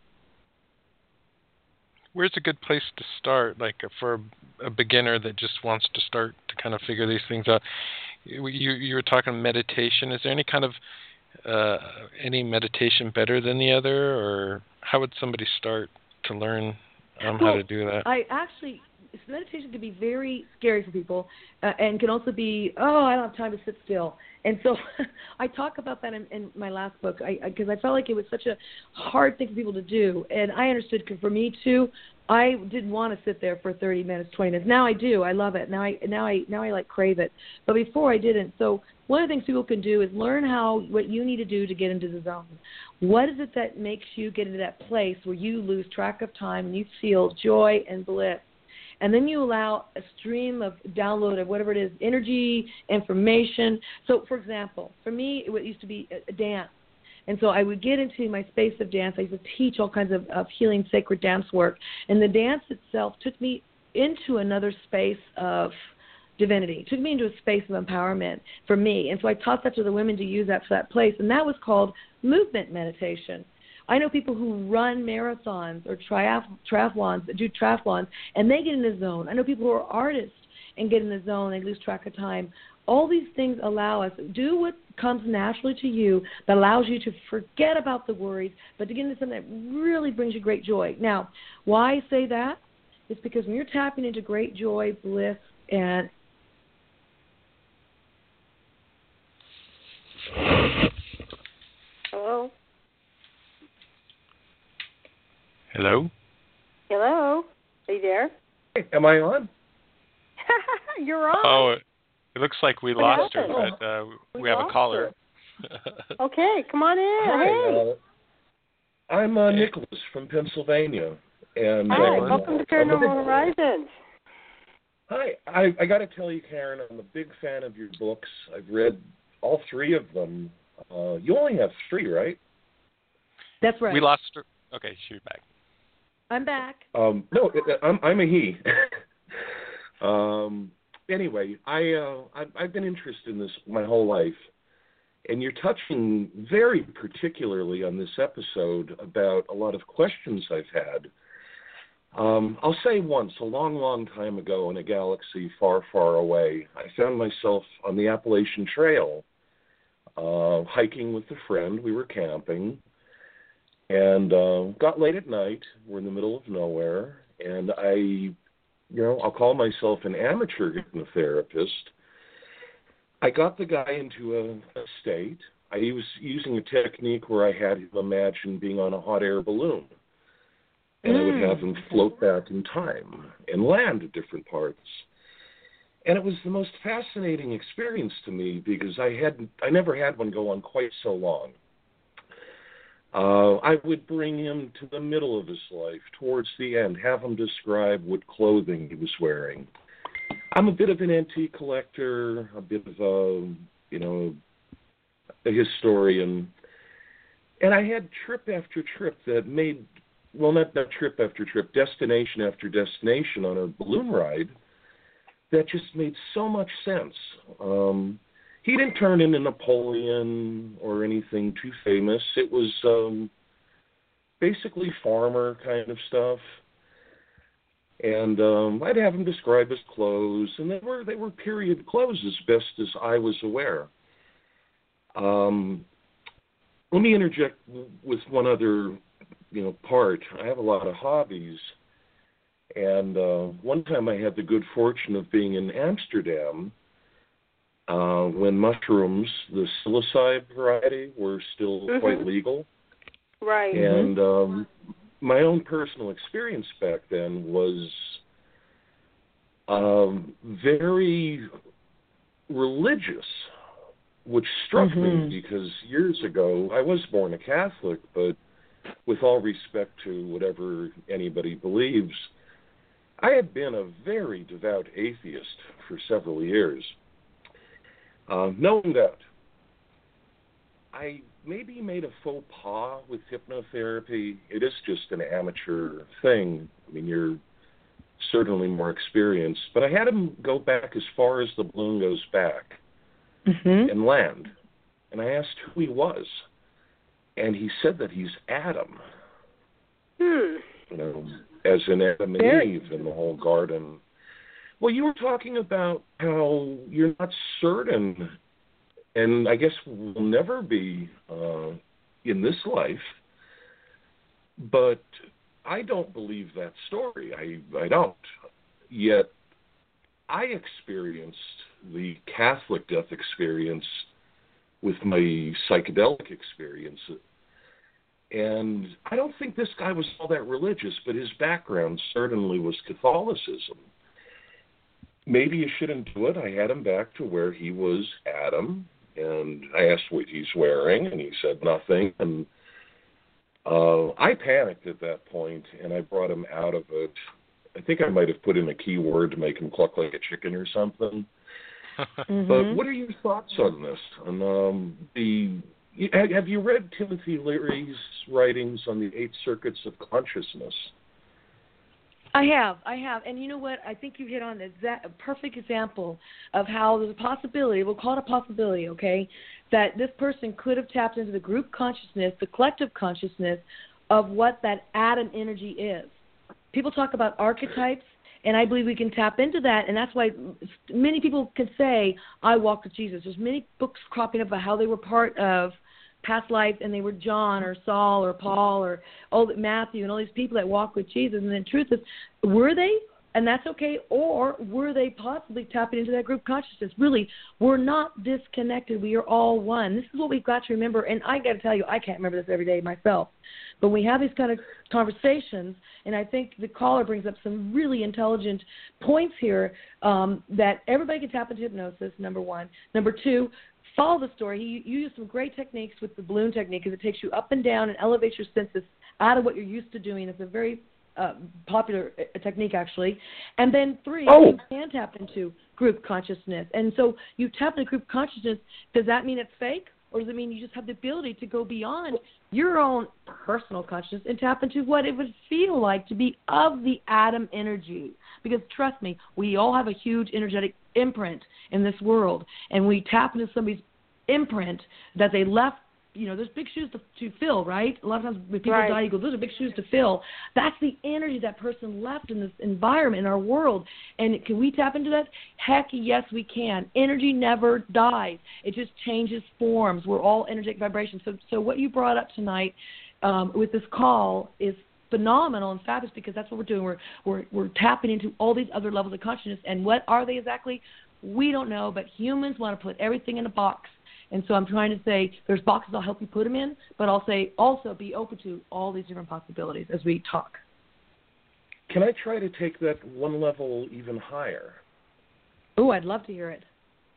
Speaker 3: Where's a good place to start, like for a beginner that just wants to start to kind of figure these things out? You, you were talking meditation. Is there any kind of uh, any meditation better than the other, or how would somebody start to learn um,
Speaker 4: well,
Speaker 3: how to do that?
Speaker 4: I actually, meditation can be very scary for people, uh, and can also be, oh, I don't have time to sit still. And so I talk about that in, in my last book, because I, I, I felt like it was such a hard thing for people to do. And I understood, because for me too, I didn't want to sit there for thirty minutes, twenty minutes. Now I do. I love it. Now I now I now I like crave it. But before I didn't. So one of the things people can do is learn how what you need to do to get into the zone. What is it that makes you get into that place where you lose track of time and you feel joy and bliss? And then you allow a stream of download of whatever it is, energy, information. So, for example, for me, it used to be a dance. And so I would get into my space of dance. I used to teach all kinds of, of healing, sacred dance work. And the dance itself took me into another space of divinity. It took me into a space of empowerment for me. And so I taught that to the women to use that for that place. And that was called movement meditation. I know people who run marathons or triath- triathlons, do triathlons, and they get in the zone. I know people who are artists and get in the zone. They lose track of time. All these things allow us, do what comes naturally to you that allows you to forget about the worries, but to get into something that really brings you great joy. Now, why I say that? It's because when you're tapping into great joy, bliss, and
Speaker 2: Hello?
Speaker 3: Hello?
Speaker 2: Hello? Are you there?
Speaker 5: Hey, am I on?
Speaker 2: You're on.
Speaker 3: Oh, it looks like we
Speaker 2: What
Speaker 3: lost
Speaker 2: happened?
Speaker 3: her, but uh, we,
Speaker 2: We
Speaker 3: have a
Speaker 2: lost
Speaker 3: caller.
Speaker 2: Okay, come on in.
Speaker 5: Hi,
Speaker 2: Hey.
Speaker 5: uh, I'm uh, Nicholas from Pennsylvania. And
Speaker 2: Hi,
Speaker 5: uh,
Speaker 2: welcome to
Speaker 5: I'm a
Speaker 2: Paranormal
Speaker 5: big-
Speaker 2: Horizons.
Speaker 5: Hi, I, I got to tell you, Karen, I'm a big fan of your books. I've read all three of them. Uh, you only have three, right?
Speaker 4: that's right.
Speaker 3: We lost her. Okay, she's back.
Speaker 4: I'm back.
Speaker 5: Um, no, I'm, I'm a he. um, anyway, I, uh, I've, I've been interested in this my whole life. And you're touching very particularly on this episode about a lot of questions I've had. Um, I'll say once, a long, long time ago in a galaxy far, far away, I found myself on the Appalachian Trail, uh, hiking with a friend. We were camping, and uh, got late at night. We're in the middle of nowhere, and I, you know, I'll call myself an amateur hypnotherapist. I got the guy into a, a state. I was using a technique where I had him imagine being on a hot air balloon. And mm. I would have him float back in time and land at different parts. And it was the most fascinating experience to me because I had I never had one go on quite so long. Uh, I would bring him to the middle of his life, towards the end, have him describe what clothing he was wearing. I'm a bit of an antique collector, a bit of a, you know, a historian. And I had trip after trip that made, well, not, not trip after trip, destination after destination on a balloon ride that just made so much sense. Um, he didn't turn into Napoleon or anything too famous. It was um, basically farmer kind of stuff. And um, I'd have him describe his clothes, and they were they were period clothes as best as I was aware. Um, let me interject with one other, you know, part. I have a lot of hobbies, and uh, one time I had the good fortune of being in Amsterdam uh, when mushrooms, the psilocybe variety, were still mm-hmm. quite legal.
Speaker 2: Right.
Speaker 5: And um, my own personal experience back then was um, very religious, which struck mm-hmm. me because years ago, I was born a Catholic, but with all respect to whatever anybody believes, I had been a very devout atheist for several years. Uh, knowing that, I maybe made a faux pas with hypnotherapy. It is just an amateur thing. I mean, you're certainly more experienced. But I had him go back as far as the balloon goes back mm-hmm. and land. And I asked who he was. And he said that he's Adam.
Speaker 2: Hmm.
Speaker 5: You know, as in Adam and
Speaker 2: Very.
Speaker 5: Eve in the whole garden. Well, you were talking about how you're not certain, and I guess will never be uh, in this life, but I don't believe that story. I, I don't. Yet I experienced the Catholic death experience with my psychedelic experience. And I don't think this guy was all that religious, but his background certainly was Catholicism. Maybe you shouldn't do it. I had him back to where he was Adam, and I asked what he's wearing, and he said nothing. And uh, I panicked at that point, and I brought him out of it. I think I might have put in a keyword to make him cluck like a chicken or something. Mm-hmm. But what are your thoughts on this? On um, the have you read Timothy Leary's writings on the eight circuits of consciousness?
Speaker 4: I have, I have, and you know what? I think you hit on the exact, a perfect example of how there's a possibility. We'll call it a possibility, okay? That this person could have tapped into the group consciousness, the collective consciousness of what that atom energy is. People talk about archetypes, and I believe we can tap into that, and that's why many people can say, I walked with Jesus. There's many books cropping up about how they were part of past life, and they were John or Saul or Paul or all Matthew and all these people that walk with Jesus. And the truth is, were they? And that's okay. Or were they possibly tapping into that group consciousness? Really, we're not disconnected. We are all one. This is what we've got to remember. And I got to tell you, I can't remember this every day myself. But we have these kind of conversations, and I think the caller brings up some really intelligent points here um, that everybody can tap into hypnosis, number one. Number two, follow the story. You, you use some great techniques with the balloon technique because it takes you up and down and elevates your senses out of what you're used to doing. It's a very uh, popular uh, technique, actually. And then three, oh. you can tap into group consciousness. And so you tap into group consciousness. Does that mean it's fake? Or does it mean you just have the ability to go beyond your own personal consciousness and tap into what it would feel like to be of the atom energy? Because trust me, we all have a huge energetic imprint in this world, and we tap into somebody's imprint that they left. You know, there's big shoes to, to fill, right? A lot of times when people
Speaker 2: Right.
Speaker 4: die, you go, those are big shoes to fill. That's the energy that person left in this environment, in our world. And can we tap into that? Heck, yes, we can. Energy never dies. It just changes forms. We're all energetic vibrations. So, so what you brought up tonight um, with this call is phenomenal and fabulous, because that's what we're doing. We're, we're, we're tapping into all these other levels of consciousness. And what are they exactly? We don't know, but humans want to put everything in a box. And so I'm trying to say there's boxes I'll help you put them in, but I'll say also be open to all these different possibilities as we talk.
Speaker 5: Can I try to take that one level even higher?
Speaker 4: Oh, I'd love to hear it.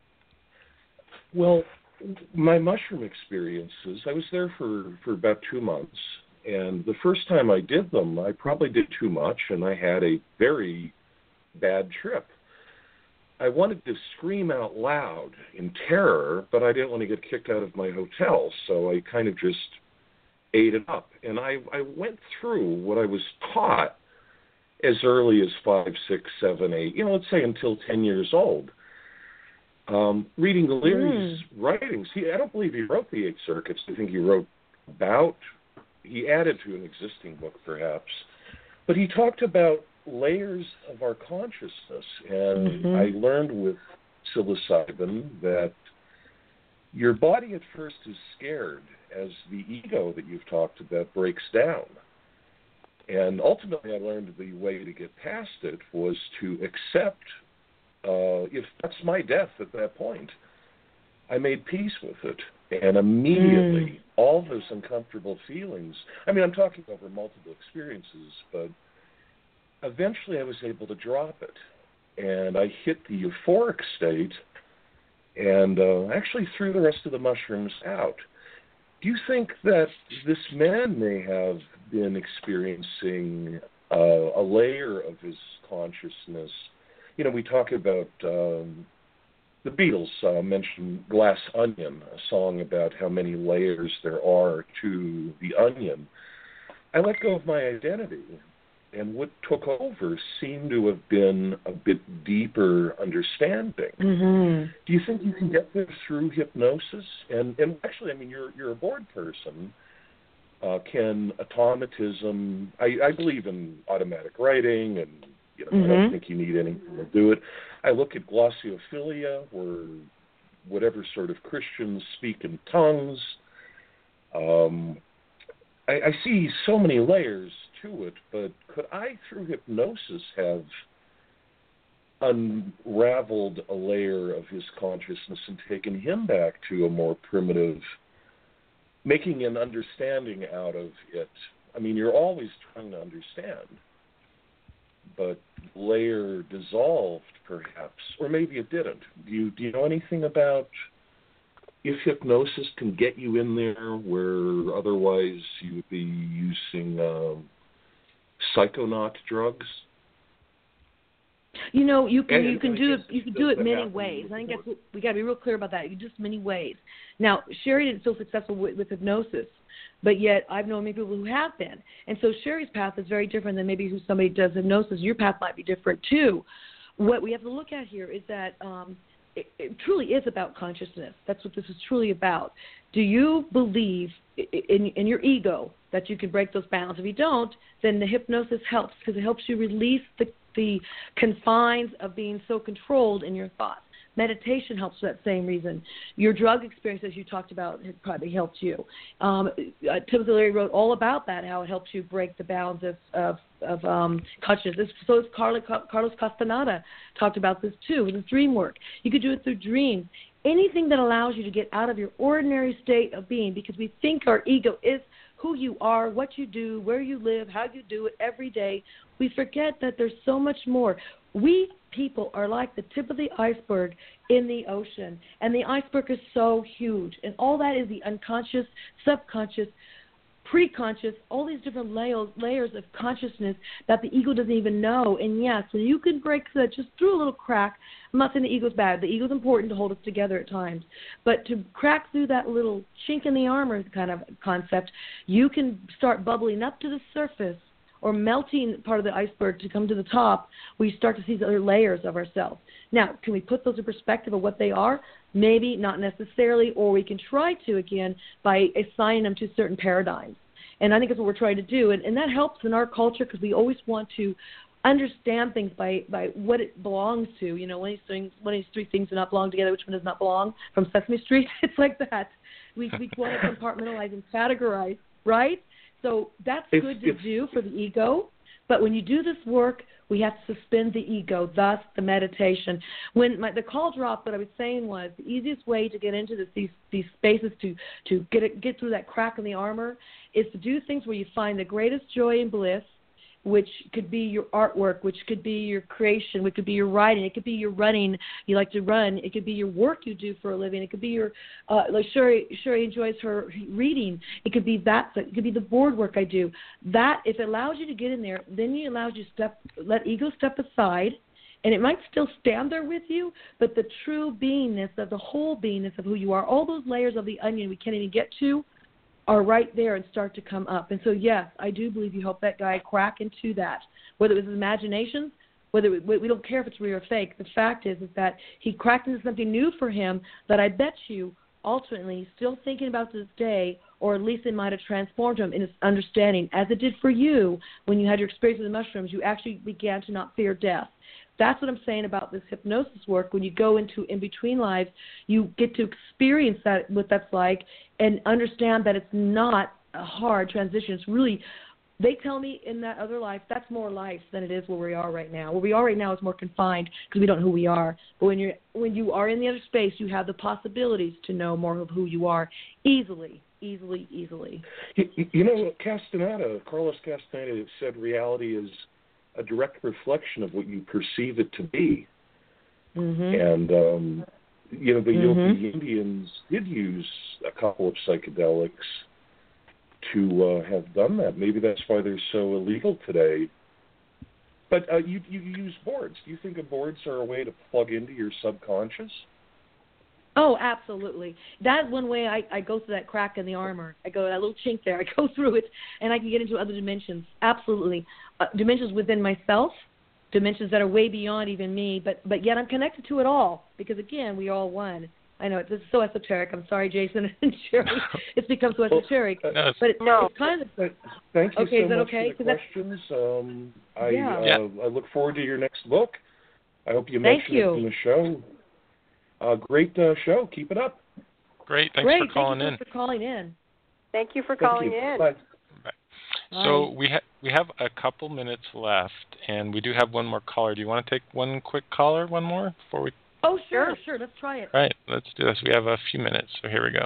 Speaker 5: Well, my mushroom experiences, I was there for, for about two months. And the first time I did them, I probably did too much, and I had a very bad trip. I wanted to scream out loud in terror, but I didn't want to get kicked out of my hotel, so I kind of just ate it up. And I, I went through what I was taught as early as five, six, seven, eight, you know, let's say until ten years old. Um, reading Leary's mm. writings, he, I don't believe he wrote the Eight Circuits. I think he wrote about, he added to an existing book perhaps, but he talked about layers of our consciousness, and mm-hmm. I learned with psilocybin that your body at first is scared as the ego that you've talked about breaks down. And ultimately I learned the way to get past it was to accept, uh, if that's my death at that point, I made peace with it. And immediately mm. all those uncomfortable feelings, I mean, I'm talking over multiple experiences, but eventually I was able to drop it, and I hit the euphoric state and uh, actually threw the rest of the mushrooms out. Do you think that this man may have been experiencing uh, a layer of his consciousness? You know, we talk about um, the Beatles uh, mentioned Glass Onion, a song about how many layers there are to the onion. I let go of my identity, and what took over seemed to have been a bit deeper understanding.
Speaker 4: Mm-hmm.
Speaker 5: Do you think you can get there through hypnosis? And and actually, I mean, you're you're a board person. Uh, can automatism? I, I believe in automatic writing, and you know, mm-hmm. I don't think you need anything to do it. I look at glossophilia, where whatever sort of Christians speak in tongues. Um, I, I see so many layers to it, but could I, through hypnosis, have unraveled a layer of his consciousness and taken him back to a more primitive, making an understanding out of it? I mean, you're always trying to understand, but layer dissolved, perhaps, or maybe it didn't. Do you, do you know anything about if hypnosis can get you in there where otherwise you would be using um, psychonaut drugs?
Speaker 4: You know, you can and, you can do it you can do it many
Speaker 5: happen?
Speaker 4: ways. I think that's what, we got to be real clear about that. You just many ways. Now, Sherry didn't feel successful with, with hypnosis, but yet I've known many people who have been. And so Sherry's path is very different than maybe who somebody does hypnosis. Your path might be different too. What we have to look at here is that um, it, it truly is about consciousness. That's what this is truly about. Do you believe in, in your ego that you can break those bounds? If you don't, then the hypnosis helps because it helps you release the, the confines of being so controlled in your thoughts. Meditation helps for that same reason. Your drug experience, as you talked about, has probably helped you. Um, uh, Timothy Leary wrote all about that, how it helps you break the bounds of, of, of um, consciousness. So is Carlos, Carlos Castaneda talked about this too with his dream work. You could do it through dreams. Anything that allows you to get out of your ordinary state of being, because we think our ego is who you are, what you do, where you live, how you do it every day. We forget that there's so much more. We people are like the tip of the iceberg in the ocean, and the iceberg is so huge. And all that is the unconscious, subconscious, pre-conscious, all these different layers, layers of consciousness that the ego doesn't even know. And yes, when you can break that just through a little crack, I'm not saying the ego's bad. The ego's important to hold us together at times. But to crack through that little chink in the armor kind of concept, you can start bubbling up to the surface or melting part of the iceberg to come to the top, we start to see the other layers of ourselves. Now, can we put those in perspective of what they are? Maybe, not necessarily, or we can try to, again, by assigning them to certain paradigms. And I think that's what we're trying to do. And, and that helps in our culture because we always want to understand things by, by what it belongs to. You know, one of these things, one of these three things do not belong together, which one does not belong, from Sesame Street. It's like that. We, we want to compartmentalize and categorize, right? So that's
Speaker 5: it's,
Speaker 4: good to
Speaker 5: it's,
Speaker 4: do for the ego. But when you do this work, we have to suspend the ego, thus the meditation. When my, the call dropped, what I was saying was the easiest way to get into this, these these spaces to, to get it, get through that crack in the armor is to do things where you find the greatest joy and bliss, which could be your artwork, which could be your creation, which could be your writing, it could be your running, you like to run, it could be your work you do for a living, it could be your, uh, like Sherry, Sherry enjoys her reading, it could be that, it could be the board work I do. That, if it allows you to get in there, then it allows you to step, let ego step aside, and it might still stand there with you, but the true beingness of the whole beingness of who you are, all those layers of the onion we can't even get to, are right there and start to come up. And so, yes, I do believe you helped that guy crack into that, whether it was his imagination, whether it, we don't care if it's real or fake. The fact is, is that he cracked into something new for him that I bet you ultimately he's still thinking about to this day, or at least it might have transformed him in his understanding, as it did for you when you had your experience with the mushrooms. You actually began to not fear death. That's what I'm saying about this hypnosis work. When you go into in-between lives, you get to experience that, what that's like, and understand that it's not a hard transition. It's really, they tell me in that other life, that's more life than it is where we are right now. Where we are right now is more confined because we don't know who we are. But when you're when you are in the other space, you have the possibilities to know more of who you are easily, easily, easily.
Speaker 5: You, you know, Castaneda, Carlos Castaneda said reality is a direct reflection of what you perceive it to be.
Speaker 4: Mm-hmm.
Speaker 5: And, um, you know, the
Speaker 4: mm-hmm.
Speaker 5: Yogi Indians did use a couple of psychedelics to uh, have done that. Maybe that's why they're so illegal today. But uh, you, you use boards. Do you think of boards are a way to plug into your subconscious?
Speaker 4: Oh, absolutely. That's one way I, I go through that crack in the armor. I go, that little chink there, I go through it, and I can get into other dimensions. Absolutely. Uh, dimensions within myself, dimensions that are way beyond even me, but, but yet I'm connected to it all because, again, we are all one. I know, this is so esoteric. I'm sorry, Jason and Sherry. It's become so esoteric.
Speaker 5: Well,
Speaker 3: uh,
Speaker 4: but it,
Speaker 2: no.
Speaker 4: it's kind of...
Speaker 5: Thank you
Speaker 4: okay,
Speaker 5: so
Speaker 4: is that
Speaker 5: much
Speaker 4: okay?
Speaker 5: for the questions. Um, I,
Speaker 4: yeah.
Speaker 5: uh,
Speaker 3: yeah.
Speaker 5: I look forward to your next book. I hope you
Speaker 4: Thank
Speaker 5: mention
Speaker 4: you.
Speaker 5: it in the show. Uh, great uh, show. Keep it up.
Speaker 3: Great. Thanks
Speaker 4: Great.
Speaker 3: for calling
Speaker 4: Thank you
Speaker 3: in.
Speaker 4: for calling in.
Speaker 2: Thank you for
Speaker 5: Thank
Speaker 2: calling
Speaker 5: you.
Speaker 2: in.
Speaker 5: Bye.
Speaker 3: Bye. So we have we have a couple minutes left, and we do have one more caller. Do you want to take one quick caller, one more before we?
Speaker 4: Oh, sure,
Speaker 2: Sure.
Speaker 4: sure. Let's try it.
Speaker 3: All right, let's do this. We have a few minutes, so here we go.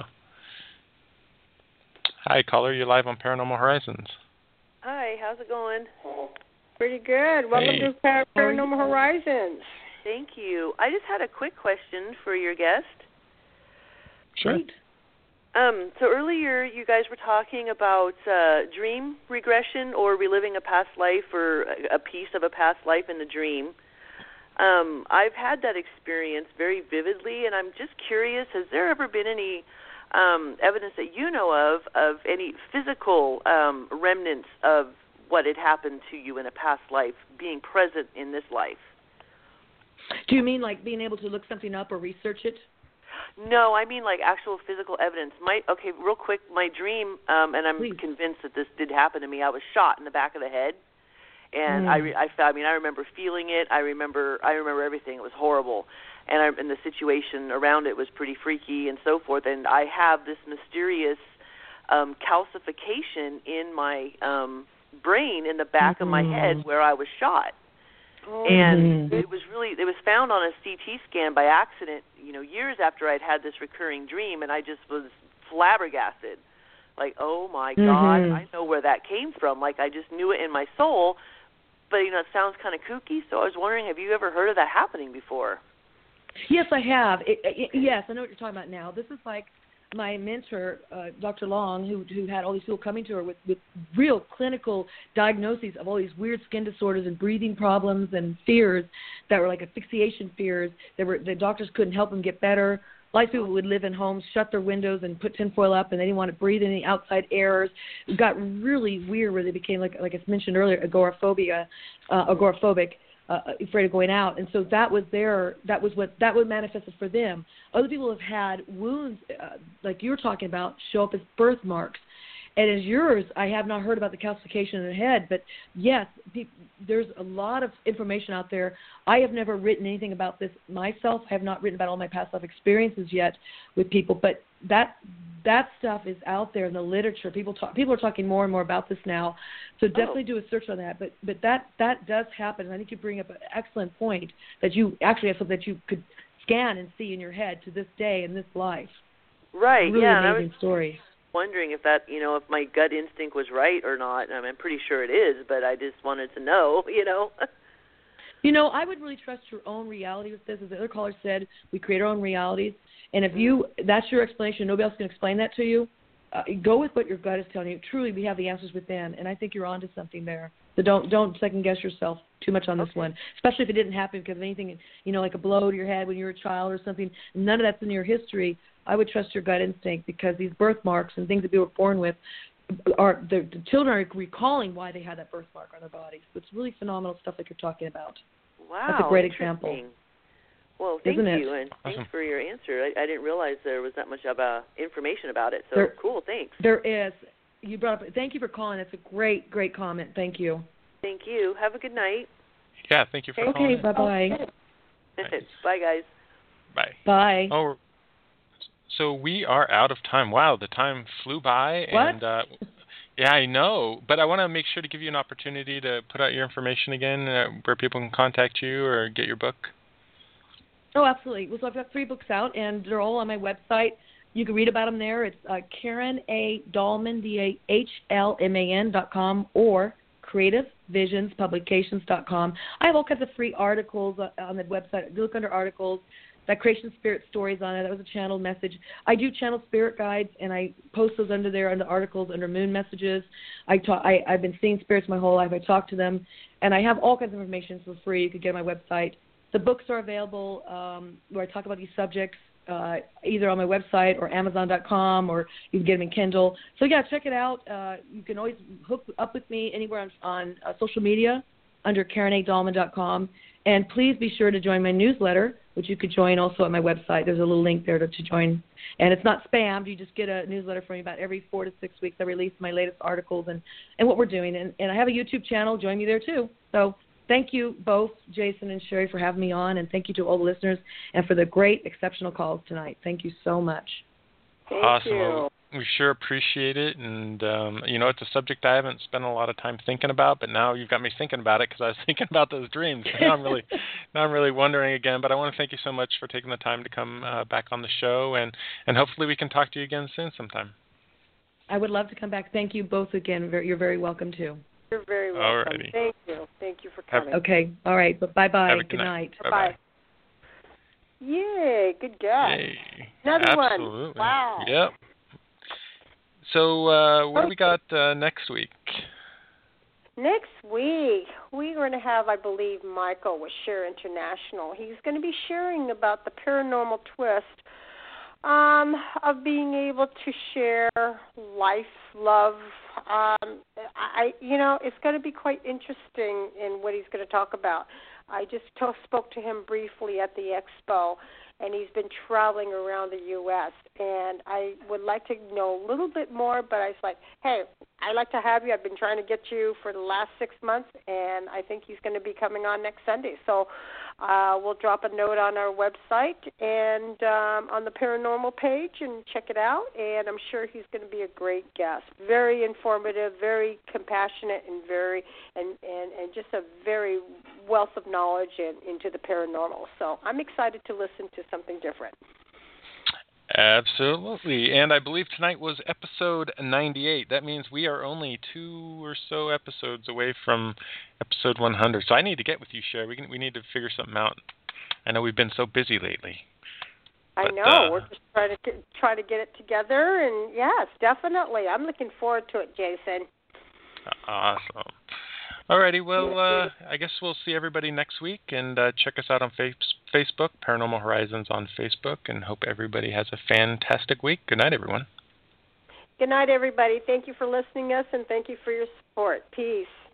Speaker 3: Hi, caller. You're live on Paranormal Horizons.
Speaker 6: Hi, how's it going?
Speaker 2: Pretty good. Welcome
Speaker 3: Hey.
Speaker 2: to Par- Paranormal Horizons.
Speaker 6: Thank you. I just had a quick question for your guest.
Speaker 3: Sure.
Speaker 4: Great.
Speaker 6: Um, so earlier you guys were talking about uh, dream regression or reliving a past life or a piece of a past life in the dream. Um, I've had that experience very vividly, and I'm just curious, has there ever been any um, evidence that you know of of any physical um, remnants of what had happened to you in a past life being present in this life?
Speaker 4: Do you mean like being able to look something up or research it?
Speaker 6: No, I mean like actual physical evidence. My okay, real quick, my dream, um, and I'm
Speaker 4: Please.
Speaker 6: convinced that this did happen to me. I was shot in the back of the head, and
Speaker 4: Mm.
Speaker 6: I, re- I, I mean, I remember feeling it. I remember, I remember everything. It was horrible, and, I, and the situation around it was pretty freaky and so forth. And I have this mysterious um, calcification in my um, brain in the back
Speaker 4: mm-hmm.
Speaker 6: of my head where I was shot.
Speaker 2: Oh.
Speaker 6: And
Speaker 4: Mhm.
Speaker 6: it was really, it was found on a C T scan by accident, you know, years after I'd had this recurring dream, and I just was flabbergasted. Like, oh my God,
Speaker 4: Mhm.
Speaker 6: I know where that came from. Like, I just knew it in my soul, but, you know, it sounds kind of kooky, so I was wondering, have you ever heard of that happening before?
Speaker 4: Yes, I have. It, it, yes, I know what you're talking about now. This is like my mentor, uh, Doctor Long, who who had all these people coming to her with, with real clinical diagnoses of all these weird skin disorders and breathing problems and fears that were like asphyxiation fears. That were the doctors couldn't help them get better. A lot of people would live in homes, shut their windows, and put tinfoil up, and they didn't want to breathe any outside airs. It got really weird where they became, like like I mentioned earlier, agoraphobia, uh, agoraphobic. uh, afraid of going out. And so that was their, that was what, that would manifested for them. Other people have had wounds, uh, like you were talking about, show up as birthmarks. And as yours, I have not heard about the calcification in the head, but yes, pe- there's a lot of information out there. I have never written anything about this myself. I have not written about all my past life experiences yet with people, but that that stuff is out there in the literature. People talk, people are talking more and more about this now, so definitely oh. do a search on that. But but that that does happen, and I think you bring up an excellent point that you actually have something that you could scan and see in your head to this day in this life.
Speaker 6: Right.
Speaker 4: Really
Speaker 6: yeah.
Speaker 4: amazing
Speaker 6: and I was
Speaker 4: story.
Speaker 6: Wondering if that, you know, if my gut instinct was right or not. I mean, I'm pretty sure it is, but I just wanted to know, you know.
Speaker 4: You know, I would really trust your own reality with this. As the other caller said, we create our own realities. And if you, that's your explanation, nobody else can explain that to you, uh, go with what your gut is telling you. Truly, we have the answers within, and I think you're onto something there. So don't don't second guess yourself too much on this
Speaker 6: okay.
Speaker 4: one, especially if it didn't happen because of anything, you know, like a blow to your head when you were a child or something. None of that's in your history. I would trust your gut instinct because these birthmarks and things that we were born with are the, the children are recalling why they had that birthmark on their bodies. So it's really phenomenal stuff like you're talking about.
Speaker 6: Wow,
Speaker 4: that's a great example.
Speaker 6: Well, thank
Speaker 4: Isn't
Speaker 6: you,
Speaker 4: it?
Speaker 6: and thanks for your answer. I, I didn't realize there was that much of uh, information about it. So
Speaker 4: there,
Speaker 6: cool, thanks.
Speaker 4: There is. You brought up. Thank you for calling. It's a great, great comment. Thank you.
Speaker 6: Thank you. Have a good night.
Speaker 3: Yeah, thank you for
Speaker 4: okay,
Speaker 3: calling.
Speaker 4: Okay, bye-bye.
Speaker 3: Nice.
Speaker 6: Bye, guys.
Speaker 3: Bye.
Speaker 4: Bye.
Speaker 3: Oh, so we are out of time. Wow, the time flew by.
Speaker 4: What?
Speaker 3: And, uh, yeah, I know. But I want to make sure to give you an opportunity to put out your information again, uh, where people can contact you or get your book.
Speaker 4: Oh, absolutely. Well, so I've got three books out, and they're all on my website. You can read about them there. It's uh, Karen A. Dahlman, D A H L M A N dot com, or creative visions publications dot com. I have all kinds of free articles on the website. Look under articles. That Creation Spirit Stories on it. That was a channeled message. I do channel spirit guides, and I post those under there under articles, under moon messages. I talk, I, I've been seeing spirits my whole life. I talk to them, and I have all kinds of information for free. You can get on my website. The books are available um, where I talk about these subjects, uh, either on my website or Amazon dot com, or you can get them in Kindle. So, yeah, check it out. Uh, you can always hook up with me anywhere on, on uh, social media under Karen A Dahlman dot com. And please be sure to join my newsletter, which you could join also at my website. There's a little link there to, to join. And it's not spammed. You just get a newsletter from me about every four to six weeks. I release my latest articles and, and what we're doing. And, and I have a YouTube channel. Join me there, too. So thank you both, Jason and Sherry, for having me on. And thank you to all the listeners and for the great, exceptional calls tonight. Thank you so much.
Speaker 2: Thank
Speaker 3: awesome.
Speaker 2: you.
Speaker 3: Well, we sure appreciate it. And, um, you know, it's a subject I haven't spent a lot of time thinking about, but now you've got me thinking about it because I was thinking about those dreams. Now I'm really now I'm really wondering again. But I want to thank you so much for taking the time to come uh, back on the show, and, and hopefully we can talk to you again soon sometime.
Speaker 4: I would love to come back. Thank you both again. You're very welcome, too.
Speaker 2: You're very welcome.
Speaker 3: Alrighty.
Speaker 2: Thank you. Thank you for coming.
Speaker 4: Okay. All right. But bye-bye.
Speaker 3: Have a good,
Speaker 4: good night.
Speaker 3: night.
Speaker 2: Bye-bye. Yay. Good guess.
Speaker 3: Yay.
Speaker 2: Another
Speaker 3: Absolutely.
Speaker 2: one. Wow.
Speaker 3: Yep. So uh, what do we got uh, next week?
Speaker 2: Next week, we're going to have, I believe, Michael with Share International. He's going to be sharing about the paranormal twist um, of being able to share life, love. Um, I, you know, it's going to be quite interesting in what he's going to talk about. I just t- spoke to him briefly at the expo, and he's been traveling around the U S, and I would like to know a little bit more, but I was like, hey, I'd like to have you. I've been trying to get you for the last six months, and I think he's going to be coming on next Sunday. So uh, we'll drop a note on our website and um, on the paranormal page and check it out, and I'm sure he's going to be a great guest. Very informative, very compassionate, and very and, and, and just a very wealth of knowledge in, into the paranormal. So I'm excited to listen to something different.
Speaker 3: Absolutely. And I believe tonight was episode ninety-eight. That means we are only two or so episodes away from episode one hundred. So I need to get with you, Sherry. We can, we need to figure something out. I know we've been so busy lately.
Speaker 2: I
Speaker 3: but,
Speaker 2: know.
Speaker 3: Uh,
Speaker 2: We're just trying to get, try to get it together. And, yes, definitely. I'm looking forward to it, Jason.
Speaker 3: Awesome. Alrighty, well, uh, I guess we'll see everybody next week, and uh, check us out on face- Facebook, Paranormal Horizons on Facebook, and hope everybody has a fantastic week. Good night, everyone.
Speaker 2: Good night, everybody. Thank you for listening to us, and thank you for your support. Peace.